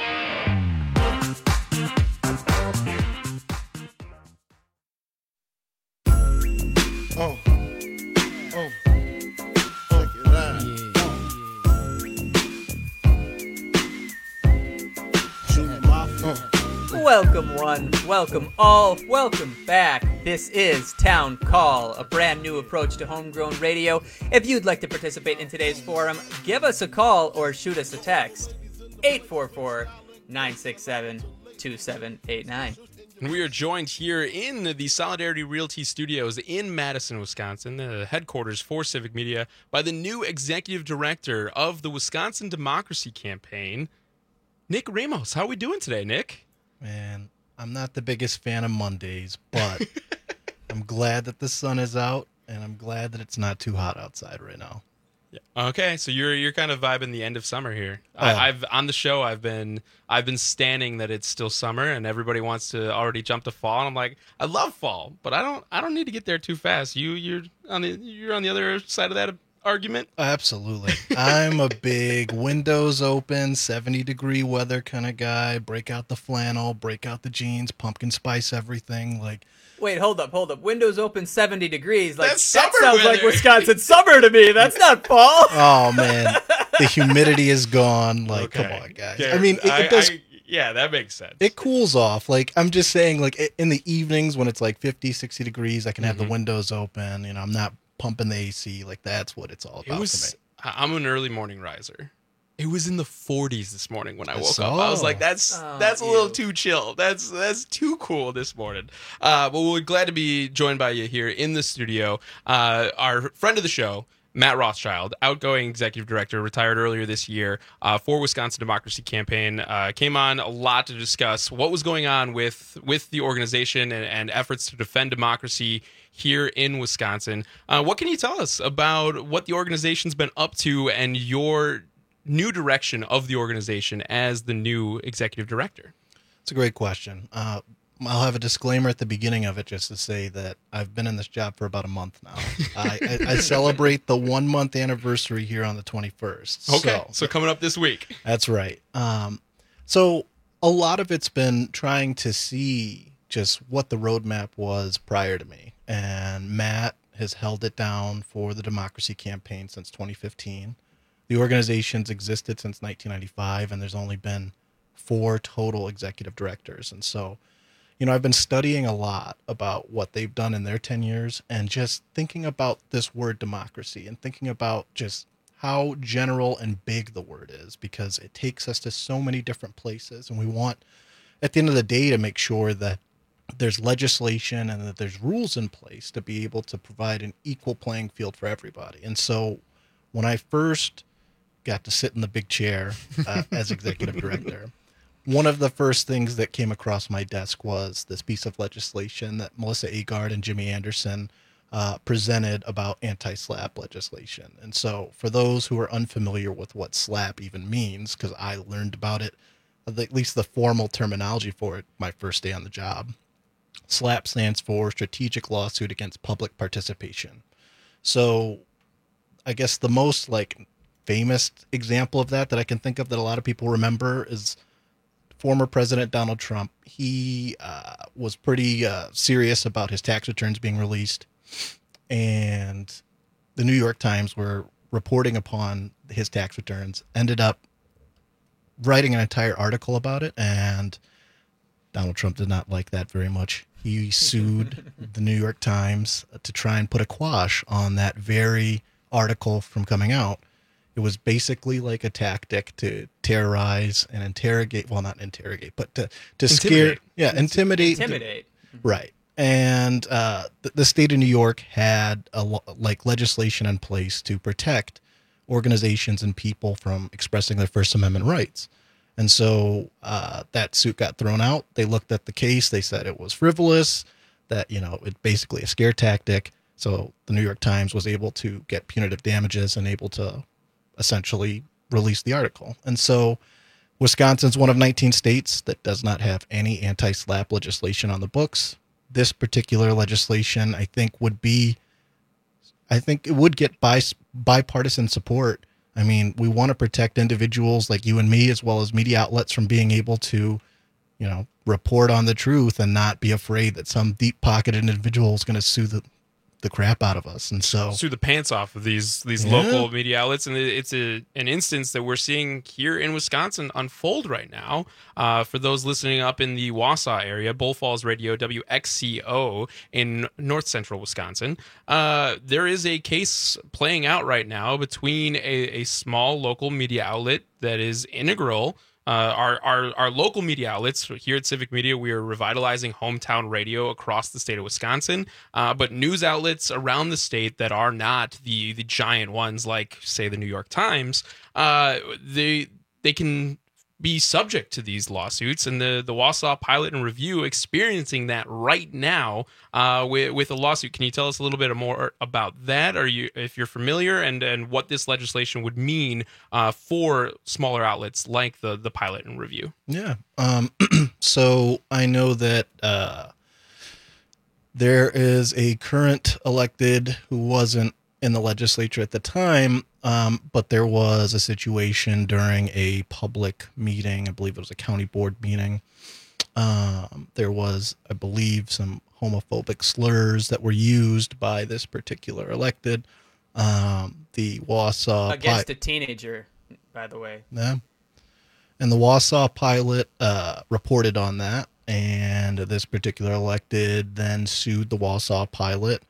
Welcome one, welcome all, welcome back. This is Town Call, a brand new approach to homegrown radio. If you'd like to participate in today's forum, give us a call or shoot us a text. 844-967-2789. And we are joined here in the Solidarity Realty Studios in Madison, Wisconsin, the headquarters for Civic Media, by the new executive director of the Wisconsin Democracy Campaign, Nick Ramos. How are we doing today, Nick? Man, I'm not the biggest fan of Mondays, but I'm glad that the sun is out, and I'm glad that it's not too hot outside right now. Okay, so you're kind of vibing the end of summer here. I've on the show. I've been standing that it's still summer, and everybody wants to already jump to fall. And I'm like, I love fall, but I don't need to get there too fast. You're on the other side of that argument. Absolutely, I'm a big windows open, 70-degree weather kind of guy. Break out the flannel, break out the jeans, pumpkin spice everything. Like, wait, hold up. Windows open 70 degrees. Like That's that summer sounds like weather. Wisconsin summer to me. That's not fall. oh man, the humidity is gone. Like, come on, guys. Yeah, I mean, it does. Yeah, that makes sense. It cools off. Like, I'm just saying, like, in the evenings when it's like 50, 60 degrees, I can have the windows open. You know, I'm not pumping the AC. Like, that's what it's all about for me. I'm an early morning riser. It was in the 40s this morning when I woke up. I was like, that's a little too chill. That's too cool this morning. But we're glad to be joined by you here in the studio. Our friend of the show, Matt Rothschild, outgoing executive director, retired earlier this year for Wisconsin Democracy Campaign, came on a lot to discuss what was going on with the organization and efforts to defend democracy here in Wisconsin. What can you tell us about what the organization's been up to and your new direction of the organization as the new executive director? It's a great question. I'll have a disclaimer at the beginning of it just to say that I've been in this job for about a month now. I celebrate the 1 month anniversary here on the 21st. Okay, so coming up this week. That's right. So a lot of it's been trying to see just what the roadmap was prior to me. And Matt has held it down for the Democracy Campaign since 2015. The organization's existed since 1995, and there's only been 4 total executive directors. And so, you know, I've been studying a lot about what they've done in their 10 years and just thinking about this word democracy and thinking about just how general and big the word is, because it takes us to so many different places. And we want, at the end of the day, to make sure that there's legislation and that there's rules in place to be able to provide an equal playing field for everybody. And so when I first got to sit in the big chair as executive director, one of the first things that came across my desk was this piece of legislation that Melissa Agard and Jimmy Anderson presented about anti-SLAPP legislation. And so for those who are unfamiliar with what SLAPP even means, because I learned about it, at least the formal terminology for it, my first day on the job, SLAPP stands for Strategic Lawsuit Against Public Participation. So I guess the most famous example of that I can think of that a lot of people remember is former President Donald Trump. He was pretty serious about his tax returns being released, and the New York Times were reporting upon his tax returns, ended up writing an entire article about it, and Donald Trump did not like that very much. He sued the New York Times to try and put a quash on that very article from coming out. It was basically like a tactic to terrorize and interrogate. Well, not interrogate, but to scare. Yeah, intimidate. Right. And the state of New York had legislation in place to protect organizations and people from expressing their First Amendment rights. And so that suit got thrown out. They looked at the case. They said it was frivolous, that, you know, it's basically a scare tactic. So the New York Times was able to get punitive damages and able to essentially release the article. And so Wisconsin's one of 19 states that does not have any anti-SLAPP legislation on the books. This particular legislation, I think it would get bipartisan support. I mean, we want to protect individuals like you and me, as well as media outlets, from being able to, you know, report on the truth and not be afraid that some deep-pocketed individual is going to sue the crap out of us. And so sue the pants off of these local media outlets. And it's an instance that we're seeing here in Wisconsin unfold right now. For those listening up in the Wausau area, Bull Falls Radio, WXCO in north central Wisconsin, there is a case playing out right now between a small local media outlet that is integral. Our local media outlets here at Civic Media, we are revitalizing hometown radio across the state of Wisconsin. But news outlets around the state that are not the giant ones, like say the New York Times, they can be subject to these lawsuits, and the Wausau Pilot and Review experiencing that right now with a lawsuit. Can you tell us a little bit more about that? If you're familiar, and what this legislation would mean for smaller outlets like the Pilot and Review? Yeah. So I know that there is a current elected who wasn't in the legislature at the time, but there was a situation during a public meeting. I believe it was a county board meeting. There was, I believe, some homophobic slurs that were used by this particular elected. The Wausau against a teenager, by the way. Yeah. And the Wausau Pilot reported on that, and this particular elected then sued the Wausau Pilot.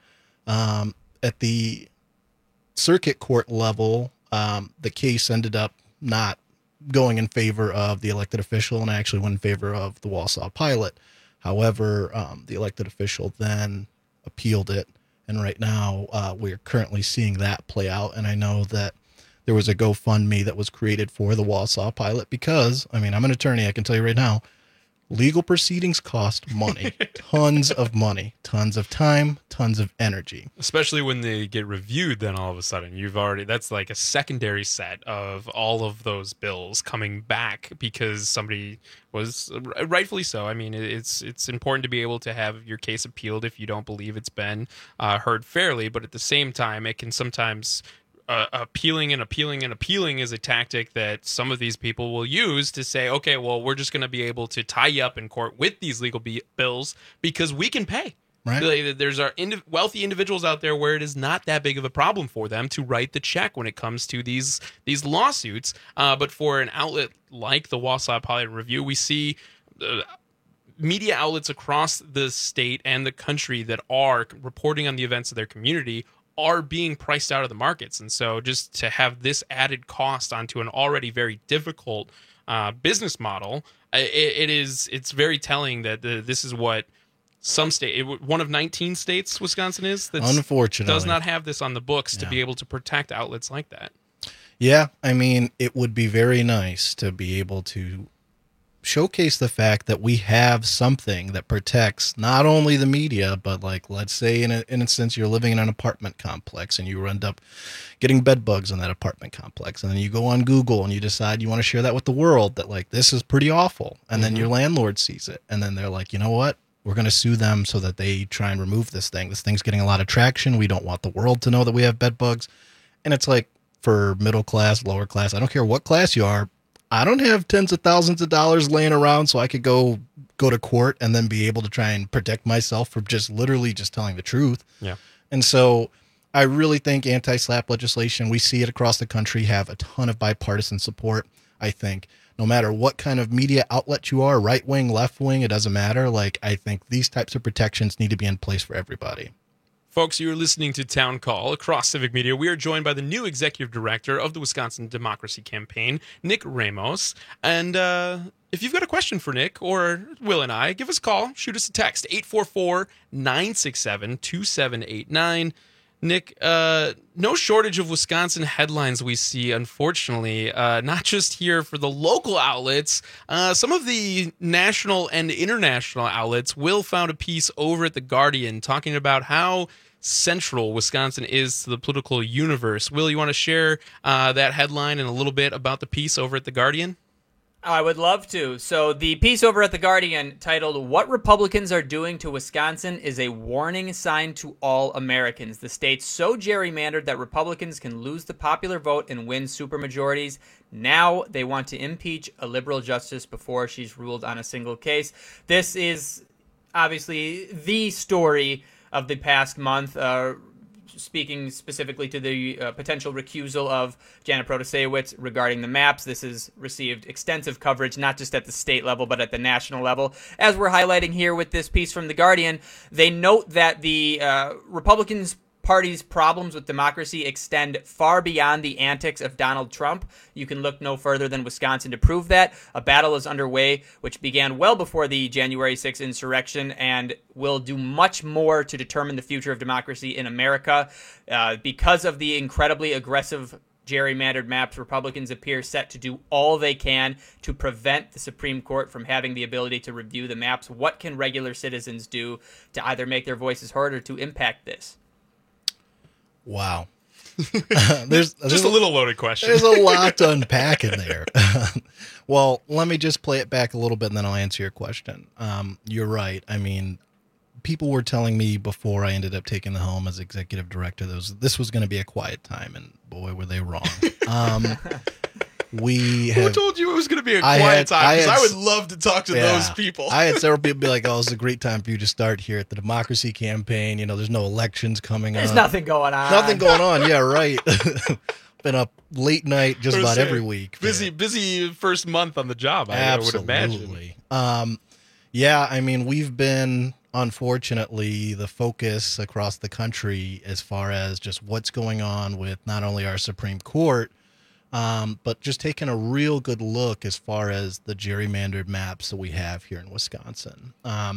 At the circuit court level, the case ended up not going in favor of the elected official and actually went in favor of the Wausau Pilot. However, the elected official then appealed it, and right now we're currently seeing that play out. And I know that there was a GoFundMe that was created for the Wausau Pilot because, I mean, I'm an attorney. I can tell you right now, legal proceedings cost money, tons of money, tons of time, tons of energy. Especially when they get reviewed, then all of a sudden that's like a secondary set of all of those bills coming back because somebody was, rightfully so. I mean, it's important to be able to have your case appealed if you don't believe it's been heard fairly, but at the same time, it can sometimes appealing is a tactic that some of these people will use to say, okay, well, we're just going to be able to tie you up in court with these legal bills because we can pay. Right. There's wealthy individuals out there where it is not that big of a problem for them to write the check when it comes to these lawsuits. But for an outlet like the Wausau Pilot Review, we see media outlets across the state and the country that are reporting on the events of their community are being priced out of the markets. And so just to have this added cost onto an already very difficult business model, it's very telling that this is what some one of 19 states, Wisconsin is, that unfortunately does not have this on the books to be able to protect outlets like that. Yeah, I mean, it would be very nice to be able to showcase the fact that we have something that protects not only the media, but like, let's say in an instance, you're living in an apartment complex and you end up getting bed bugs in that apartment complex. And then you go on Google and you decide you want to share that with the world, that like, this is pretty awful. And then your landlord sees it. And then they're like, you know what? We're going to sue them so that they try and remove this thing. This thing's getting a lot of traction. We don't want the world to know that we have bed bugs. And it's like, for middle class, lower class, I don't care what class you are, I don't have tens of thousands of dollars laying around so I could go to court and then be able to try and protect myself from just literally just telling the truth. Yeah. And so I really think anti-SLAPP legislation, we see it across the country, have a ton of bipartisan support. I think no matter what kind of media outlet you are, right wing, left wing, it doesn't matter. Like, I think these types of protections need to be in place for everybody. Folks, you are listening to Town Call across Civic Media. We are joined by the new executive director of the Wisconsin Democracy Campaign, Nick Ramos. And if you've got a question for Nick or Will and I, give us a call. Shoot us a text, 844-967-2789. Nick, no shortage of Wisconsin headlines we see, unfortunately, not just here for the local outlets. Some of the national and international outlets. Will found a piece over at The Guardian talking about how central Wisconsin is to the political universe. Will, you want to share that headline and a little bit about the piece over at The Guardian? I would love to. So the piece over at The Guardian titled, "What Republicans Are Doing to Wisconsin is a Warning Sign to All Americans. The state's so gerrymandered that Republicans can lose the popular vote and win supermajorities. Now they want to impeach a liberal justice before she's ruled on a single case." This is obviously the story of the past month, speaking specifically to the potential recusal of Janet Protasewicz regarding the maps. This has received extensive coverage, not just at the state level, but at the national level. As we're highlighting here with this piece from The Guardian, they note that the Republicans Party's problems with democracy extend far beyond the antics of Donald Trump. You can look no further than Wisconsin to prove that. A battle is underway, which began well before the January 6th insurrection and will do much more to determine the future of democracy in America because of the incredibly aggressive gerrymandered maps, Republicans appear set to do all they can to prevent the Supreme Court from having the ability to review the maps. What can regular citizens do to either make their voices heard or to impact this? Wow. There's just a little loaded question. There's a lot to unpack in there. Well, let me just play it back a little bit and then I'll answer your question. You're right. I mean, people were telling me before I ended up taking the helm as executive director, this was going to be a quiet time, and boy, were they wrong. Who told you it was going to be a quiet time? Because I would love to talk to those people. I had several people be like, "Oh, it's a great time for you to start here at the Democracy Campaign. You know, there's no elections coming There's up. nothing going on. Nothing going on. Yeah, right. Been up late night just about every week. Busy first month on the job, I would imagine. Yeah, I mean, we've been, unfortunately, the focus across the country as far as just what's going on with not only our Supreme Court, but just taking a real good look as far as the gerrymandered maps that we have here in Wisconsin.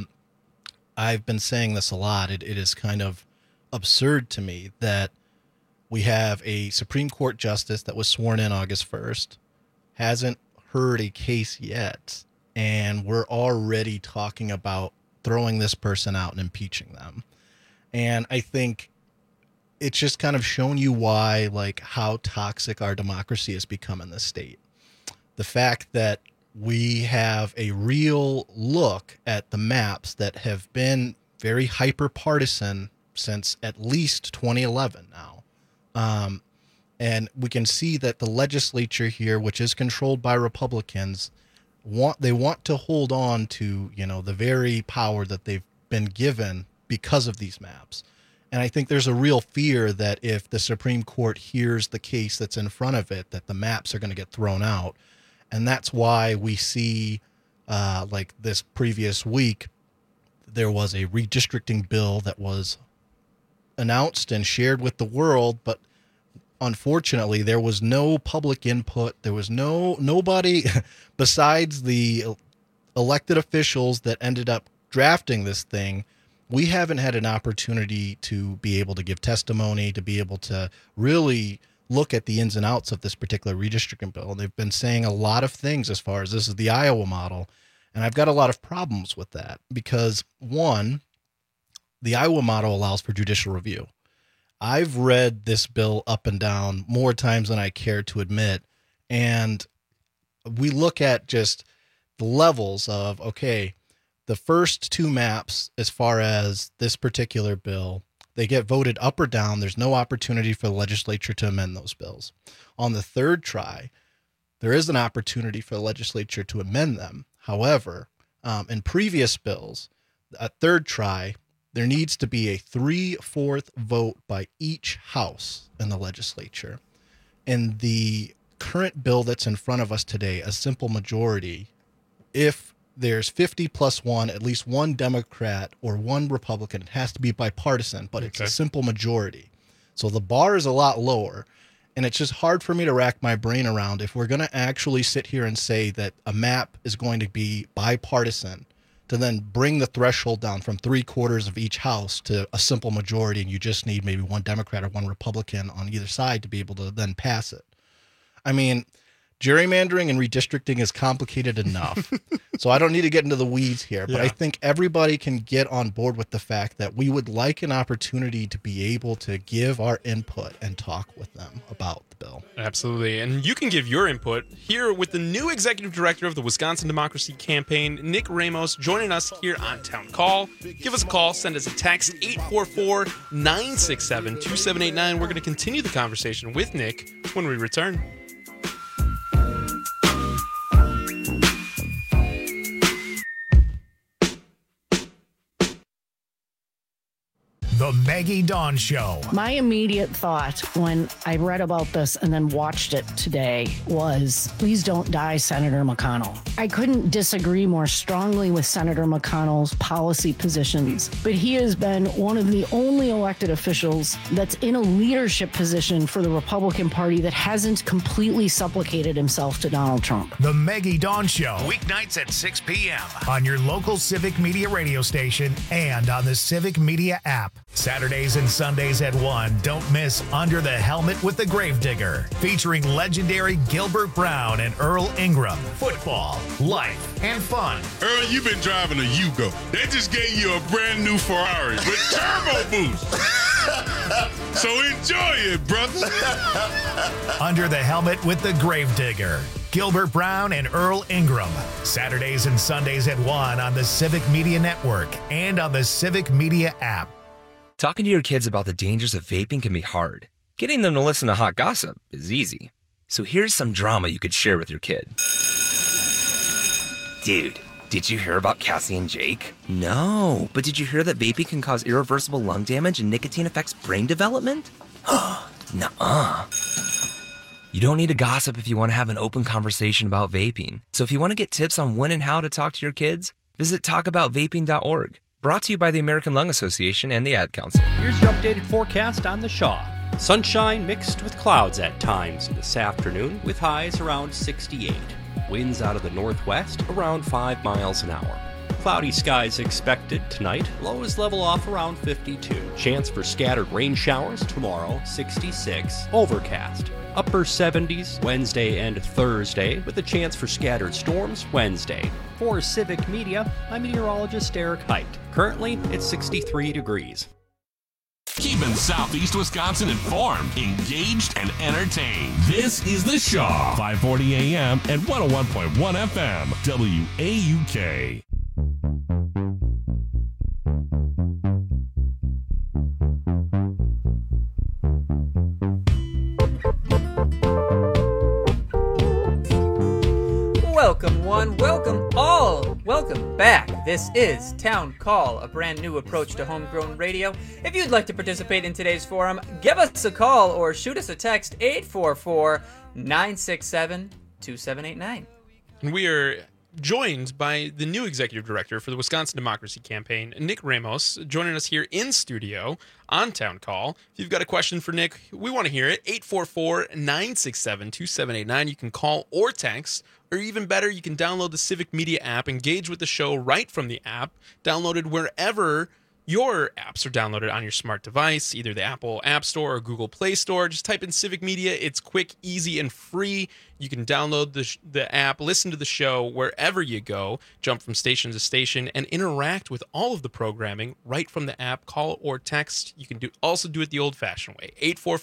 I've been saying this a lot. It is kind of absurd to me that we have a Supreme Court justice that was sworn in August 1st, hasn't heard a case yet, and we're already talking about throwing this person out and impeaching them. And I think it's just kind of shown you why, like, how toxic our democracy has become in this state. The fact that we have a real look at the maps that have been very hyper-partisan since at least 2011 now. And we can see that the legislature here, which is controlled by Republicans, want to hold on to, you know, the very power that they've been given because of these maps. And I think there's a real fear that if the Supreme Court hears the case that's in front of it, that the maps are going to get thrown out. And that's why we see, like this previous week, there was a redistricting bill that was announced and shared with the world, but unfortunately there was no public input. There was nobody besides the elected officials that ended up drafting this thing. We haven't had an opportunity to be able to give testimony, to be able to really look at the ins and outs of this particular redistricting bill. They've been saying a lot of things as far as this is the Iowa model, and I've got a lot of problems with that because, one, the Iowa model allows for judicial review. I've read this bill up and down more times than I care to admit, and we look at just the levels of, okay, the first two maps, as far as this particular bill, they get voted up or down. There's no opportunity for the legislature to amend those bills. On the third try, there is an opportunity for the legislature to amend them. However, in previous bills, at third try, there needs to be a 3/4 vote by each house in the legislature. In the current bill that's in front of us today, a simple majority, if there's 50 plus one, at least one Democrat or one Republican, it has to be bipartisan, but it's a simple majority. So the bar is a lot lower. And it's just hard for me to rack my brain around if we're going to actually sit here and say that a map is going to be bipartisan, to then bring the threshold down from 3/4 of each house to a simple majority, and you just need maybe one Democrat or one Republican on either side to be able to then pass it. I mean, gerrymandering and redistricting is complicated enough, so I don't need to get into the weeds here, but I think everybody can get on board with the fact that we would like an opportunity to be able to give our input and talk with them about the bill. Absolutely, and you can give your input here with the new executive director of the Wisconsin Democracy Campaign, Nick Ramos, joining us here on Town Call. Give us a call, send us a text, 844-967-2789. We're going to continue the conversation with Nick when we return. The Maggie Dawn Show. My immediate thought when I read about this and then watched it today was, please don't die, Senator McConnell. I couldn't disagree more strongly with Senator McConnell's policy positions, but he has been one of the only elected officials that's in a leadership position for the Republican Party that hasn't completely supplicated himself to Donald Trump. The Maggie Dawn Show, weeknights at 6 p.m. on your local Civic Media radio station and on the Civic Media app. Saturdays and Sundays at 1, don't miss Under the Helmet with the Gravedigger, featuring legendary Gilbert Brown and Earl Ingram. Football, life, and fun. Earl, you've been driving a Yugo. They just gave you a brand new Ferrari with turbo boost. So enjoy it, brother. Under the Helmet with the Gravedigger. Gilbert Brown and Earl Ingram. Saturdays and Sundays at 1 on the Civic Media Network and on the Civic Media app. Talking to your kids about the dangers of vaping can be hard. Getting them to listen to hot gossip is easy. So here's some drama you could share with your kid. Dude, did you hear about Cassie and Jake? No, but did you hear that vaping can cause irreversible lung damage and nicotine affects brain development? Nuh-uh. You don't need to gossip if you want to have an open conversation about vaping. So if you want to get tips on when and how to talk to your kids, visit talkaboutvaping.org. Brought to you by the American Lung Association and the Ad Council. Here's your updated forecast on the Shaw. Sunshine mixed with clouds at times this afternoon, with highs around 68. Winds out of the northwest around 5 miles an hour. Cloudy skies expected tonight. Lows level off around 52. Chance for scattered rain showers tomorrow, 66. Overcast. Upper 70s Wednesday and Thursday, with a chance for scattered storms Wednesday. For Civic Media, I'm meteorologist Eric Height. Currently, it's 63 degrees. Keeping Southeast Wisconsin informed, engaged, and entertained. This is The Shaw, 540 AM and 101.1 FM, WAUK. Welcome one, welcome all, welcome back. This is Town Call, a brand new approach to homegrown radio. If you'd like to participate in today's forum, give us a call or shoot us a text, 844-967-2789. And we are joined by the new executive director for the Wisconsin Democracy Campaign, Nick Ramos, joining us here in studio on Town Call. If you've got a question for Nick, we want to hear it. 844-967-2789. You can call or text, or even better, you can download the Civic Media app, engage with the show right from the app, downloaded wherever your apps are downloaded on your smart device, either the Apple App Store or Google Play Store. Just type in Civic Media. It's quick, easy, and free. You can download the app, listen to the show wherever you go, jump from station to station, and interact with all of the programming right from the app. Call or text. You can also do it the old-fashioned way,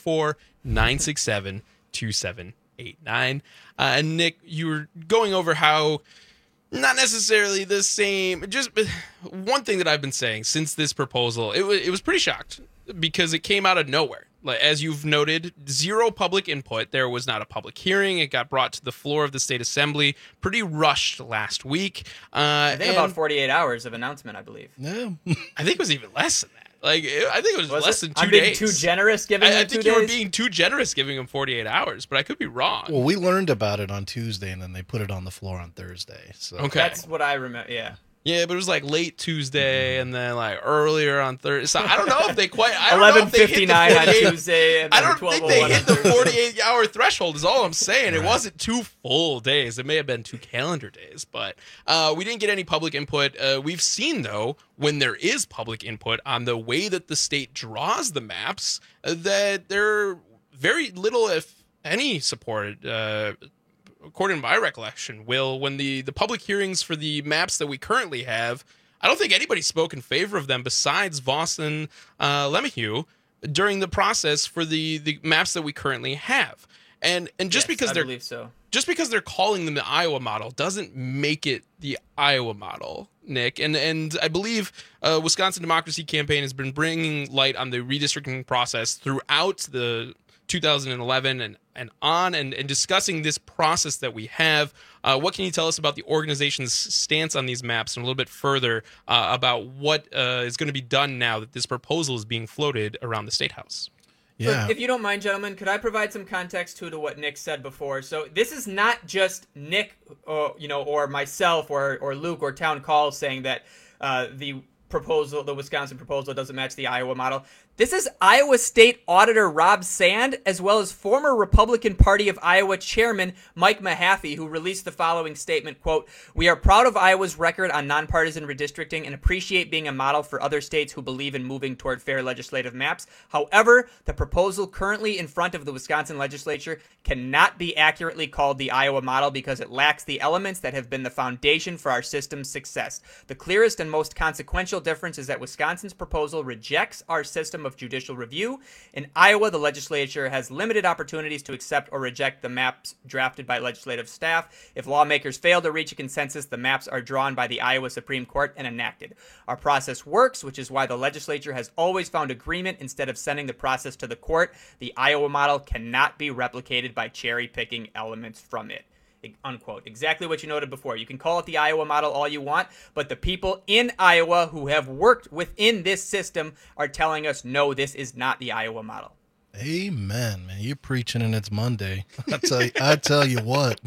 844-967-2789. And Nick, you were going over how not necessarily the same. Just one thing that I've been saying since this proposal, it was pretty shocked because it came out of nowhere. Like, as you've noted, zero public input. There was not a public hearing. It got brought to the floor of the state assembly pretty rushed last week. I think about 48 hours of announcement, I believe. No. I think it was even less than that. Like, I think it was less than 2 days. I'm being too generous giving him 2 days? I think you were being too generous giving him 48 hours, but I could be wrong. Well, we learned about it on Tuesday, and then they put it on the floor on Thursday. So okay. That's what I remember, yeah. Yeah, but it was like late Tuesday and then like earlier on Thursday. So I don't know if they quite. 11:59 on Tuesday. And I don't think they hit the 48-hour threshold. Is all I'm saying. Right. It wasn't 2 full days. It may have been 2 calendar days, but we didn't get any public input. We've seen though when there is public input on the way that the state draws the maps, that there very little, if any, support. According to my recollection, when the public hearings for the maps that we currently have, I don't think anybody spoke in favor of them besides Voss and Lemieux during the process for the maps that we currently have. And just because they're calling them the Iowa model doesn't make it the Iowa model, Nick. And I believe Wisconsin Democracy Campaign has been bringing light on the redistricting process throughout the 2011 and on, and discussing this process that we have. What can you tell us about the organization's stance on these maps, and a little bit further about what is going to be done now that this proposal is being floated around the State House? Yeah. Look, if you don't mind, gentlemen, could I provide some context to what Nick said before? So this is not just Nick, or myself, or Luke, or Town Call saying that the Wisconsin proposal doesn't match the Iowa model. This is Iowa State Auditor Rob Sand, as well as former Republican Party of Iowa Chairman Mike Mahaffey, who released the following statement, quote, "We are proud of Iowa's record on nonpartisan redistricting and appreciate being a model for other states who believe in moving toward fair legislative maps. However, the proposal currently in front of the Wisconsin legislature cannot be accurately called the Iowa model because it lacks the elements that have been the foundation for our system's success. The clearest and most consequential difference is that Wisconsin's proposal rejects our system of judicial review. In Iowa, the legislature has limited opportunities to accept or reject the maps drafted by legislative staff. If lawmakers fail to reach a consensus, the maps are drawn by the Iowa Supreme Court and enacted. Our process works, which is why the legislature has always found agreement instead of sending the process to the court. The Iowa model cannot be replicated by cherry-picking elements from it." Unquote. Exactly what you noted before. You can call it the Iowa model all you want, but the people in Iowa who have worked within this system are telling us, no, this is not the Iowa model. Amen, man. You're preaching and it's Monday. I tell you what.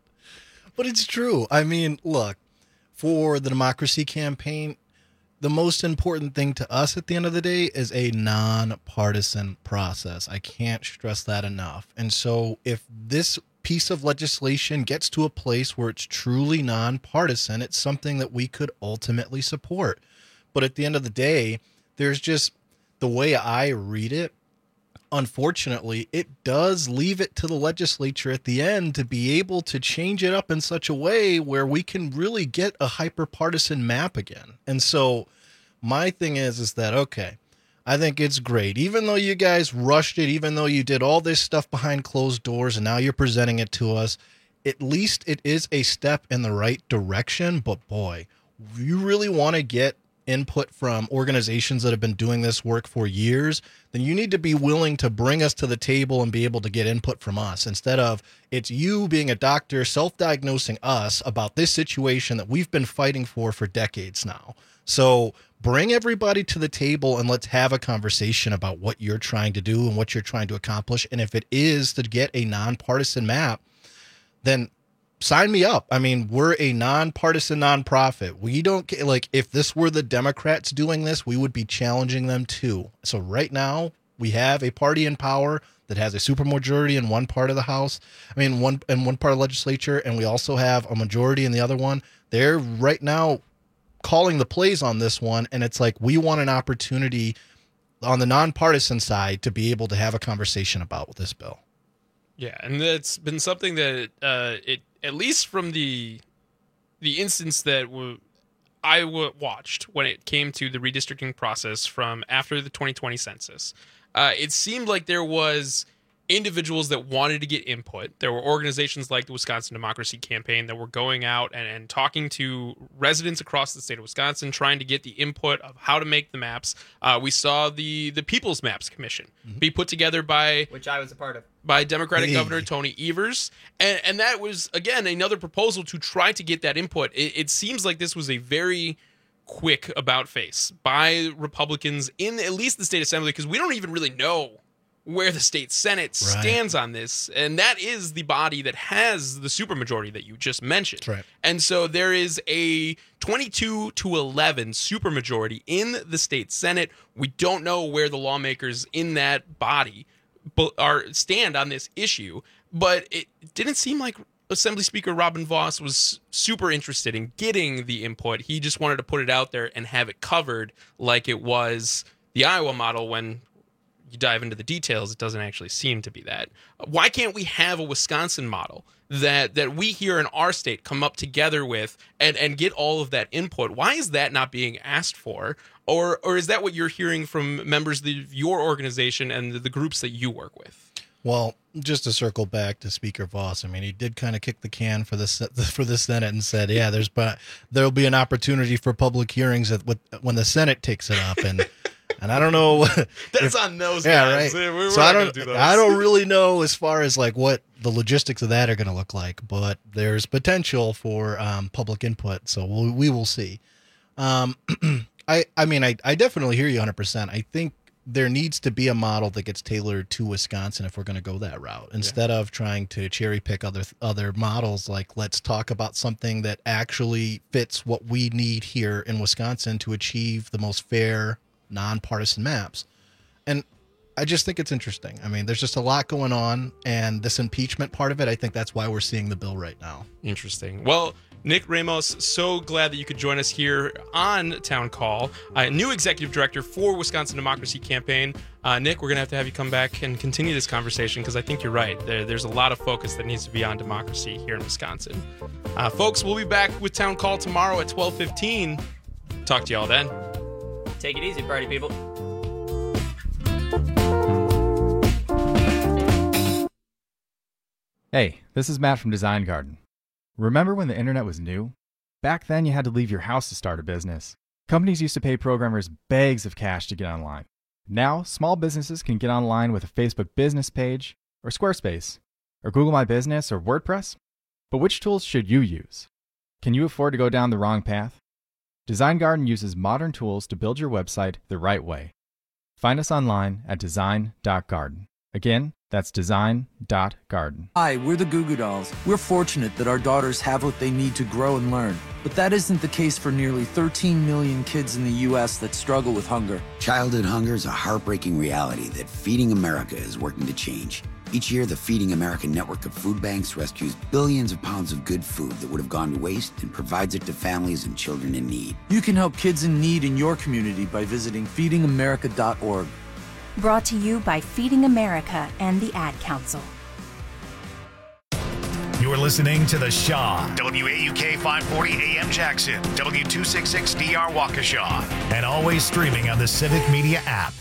But it's true. I mean, look, for the Democracy Campaign, the most important thing to us at the end of the day is a nonpartisan process. I can't stress that enough. And so if this piece of legislation gets to a place where it's truly nonpartisan, it's something that we could ultimately support. But at the end of the day, there's just the way I read it, unfortunately, it does leave it to the legislature at the end to be able to change it up in such a way where we can really get a hyper-partisan map again. And so my thing is that, okay, I think it's great. Even though you guys rushed it, even though you did all this stuff behind closed doors and now you're presenting it to us, at least it is a step in the right direction. But boy, you really want to get input from organizations that have been doing this work for years, then you need to be willing to bring us to the table and be able to get input from us instead of it's you being a doctor self-diagnosing us about this situation that we've been fighting for decades now. So bring everybody to the table and let's have a conversation about what you're trying to do and what you're trying to accomplish. And if it is to get a nonpartisan map, then sign me up. I mean, we're a nonpartisan nonprofit. We don't like if this were the Democrats doing this, we would be challenging them too. So right now we have a party in power that has a supermajority in one part of the House. I mean, one part of the legislature, and we also have a majority in the other one. They're right now calling the plays on this one, and it's like we want an opportunity on the nonpartisan side to be able to have a conversation about this bill. Yeah, and that's been something that it at least from the instance that I watched when it came to the redistricting process from after the 2020 census, it seemed like there was individuals that wanted to get input. There were organizations like the Wisconsin Democracy Campaign that were going out and talking to residents across the state of Wisconsin, trying to get the input of how to make the maps. We saw the People's Maps Commission be put together by... which I was a part of. By Democratic Governor Tony Evers. And that was, again, another proposal to try to get that input. It seems like this was a very quick about face by Republicans in at least the state assembly, because we don't even really know where the state Senate stands on this. And that is the body that has the supermajority that you just mentioned. Right. And so there is a 22-11 supermajority in the state Senate. We don't know where the lawmakers in that body stand on this issue, but it didn't seem like Assembly Speaker Robin Vos was super interested in getting the input. He just wanted to put it out there and have it covered like it was the Iowa model. When you dive into the details, it doesn't actually seem to be that. Why can't we have a Wisconsin model that we here in our state come up together with and get all of that input? Why is that not being asked for? Or is that what you're hearing from members of your organization and the groups that you work with? Well, just to circle back to Speaker Vos, I mean, he did kind of kick the can for the Senate and said, yeah, there'll be an opportunity for public hearings when the Senate takes it up. And I don't know. That's on those guys. Right. So I don't really know as far as like what the logistics of that are going to look like, but there's potential for public input. So we will see. I mean, I definitely hear you 100%. I think there needs to be a model that gets tailored to Wisconsin if we're going to go that route, instead of trying to cherry pick other models. Like, let's talk about something that actually fits what we need here in Wisconsin to achieve the most fair, nonpartisan maps. And I just think it's interesting. I mean, there's just a lot going on, and this impeachment part of it, I think that's why we're seeing the bill right now. Interesting. Well, Nick Ramos, so glad that you could join us here on Town Call, new executive director for Wisconsin Democracy Campaign. Nick, we're going to have you come back and continue this conversation because I think you're right. There's a lot of focus that needs to be on democracy here in Wisconsin. Folks, we'll be back with Town Call tomorrow at 12:15. Talk to y'all then. Take it easy, party people. Hey, this is Matt from Design Garden. Remember when the internet was new? Back then you had to leave your house to start a business. Companies used to pay programmers bags of cash to get online. Now, small businesses can get online with a Facebook business page, or Squarespace, or Google My Business, or WordPress. But which tools should you use? Can you afford to go down the wrong path? Design Garden uses modern tools to build your website the right way. Find us online at design.garden. Again, that's design.garden. Hi, we're the Goo Goo Dolls. We're fortunate that our daughters have what they need to grow and learn. But that isn't the case for nearly 13 million kids in the U.S. that struggle with hunger. Childhood hunger is a heartbreaking reality that Feeding America is working to change. Each year, the Feeding America network of food banks rescues billions of pounds of good food that would have gone to waste and provides it to families and children in need. You can help kids in need in your community by visiting feedingamerica.org. Brought to you by Feeding America and the Ad Council. You're listening to The Shaw, WAUK 540 AM Jackson, W266DR Waukesha, and always streaming on the Civic Media app.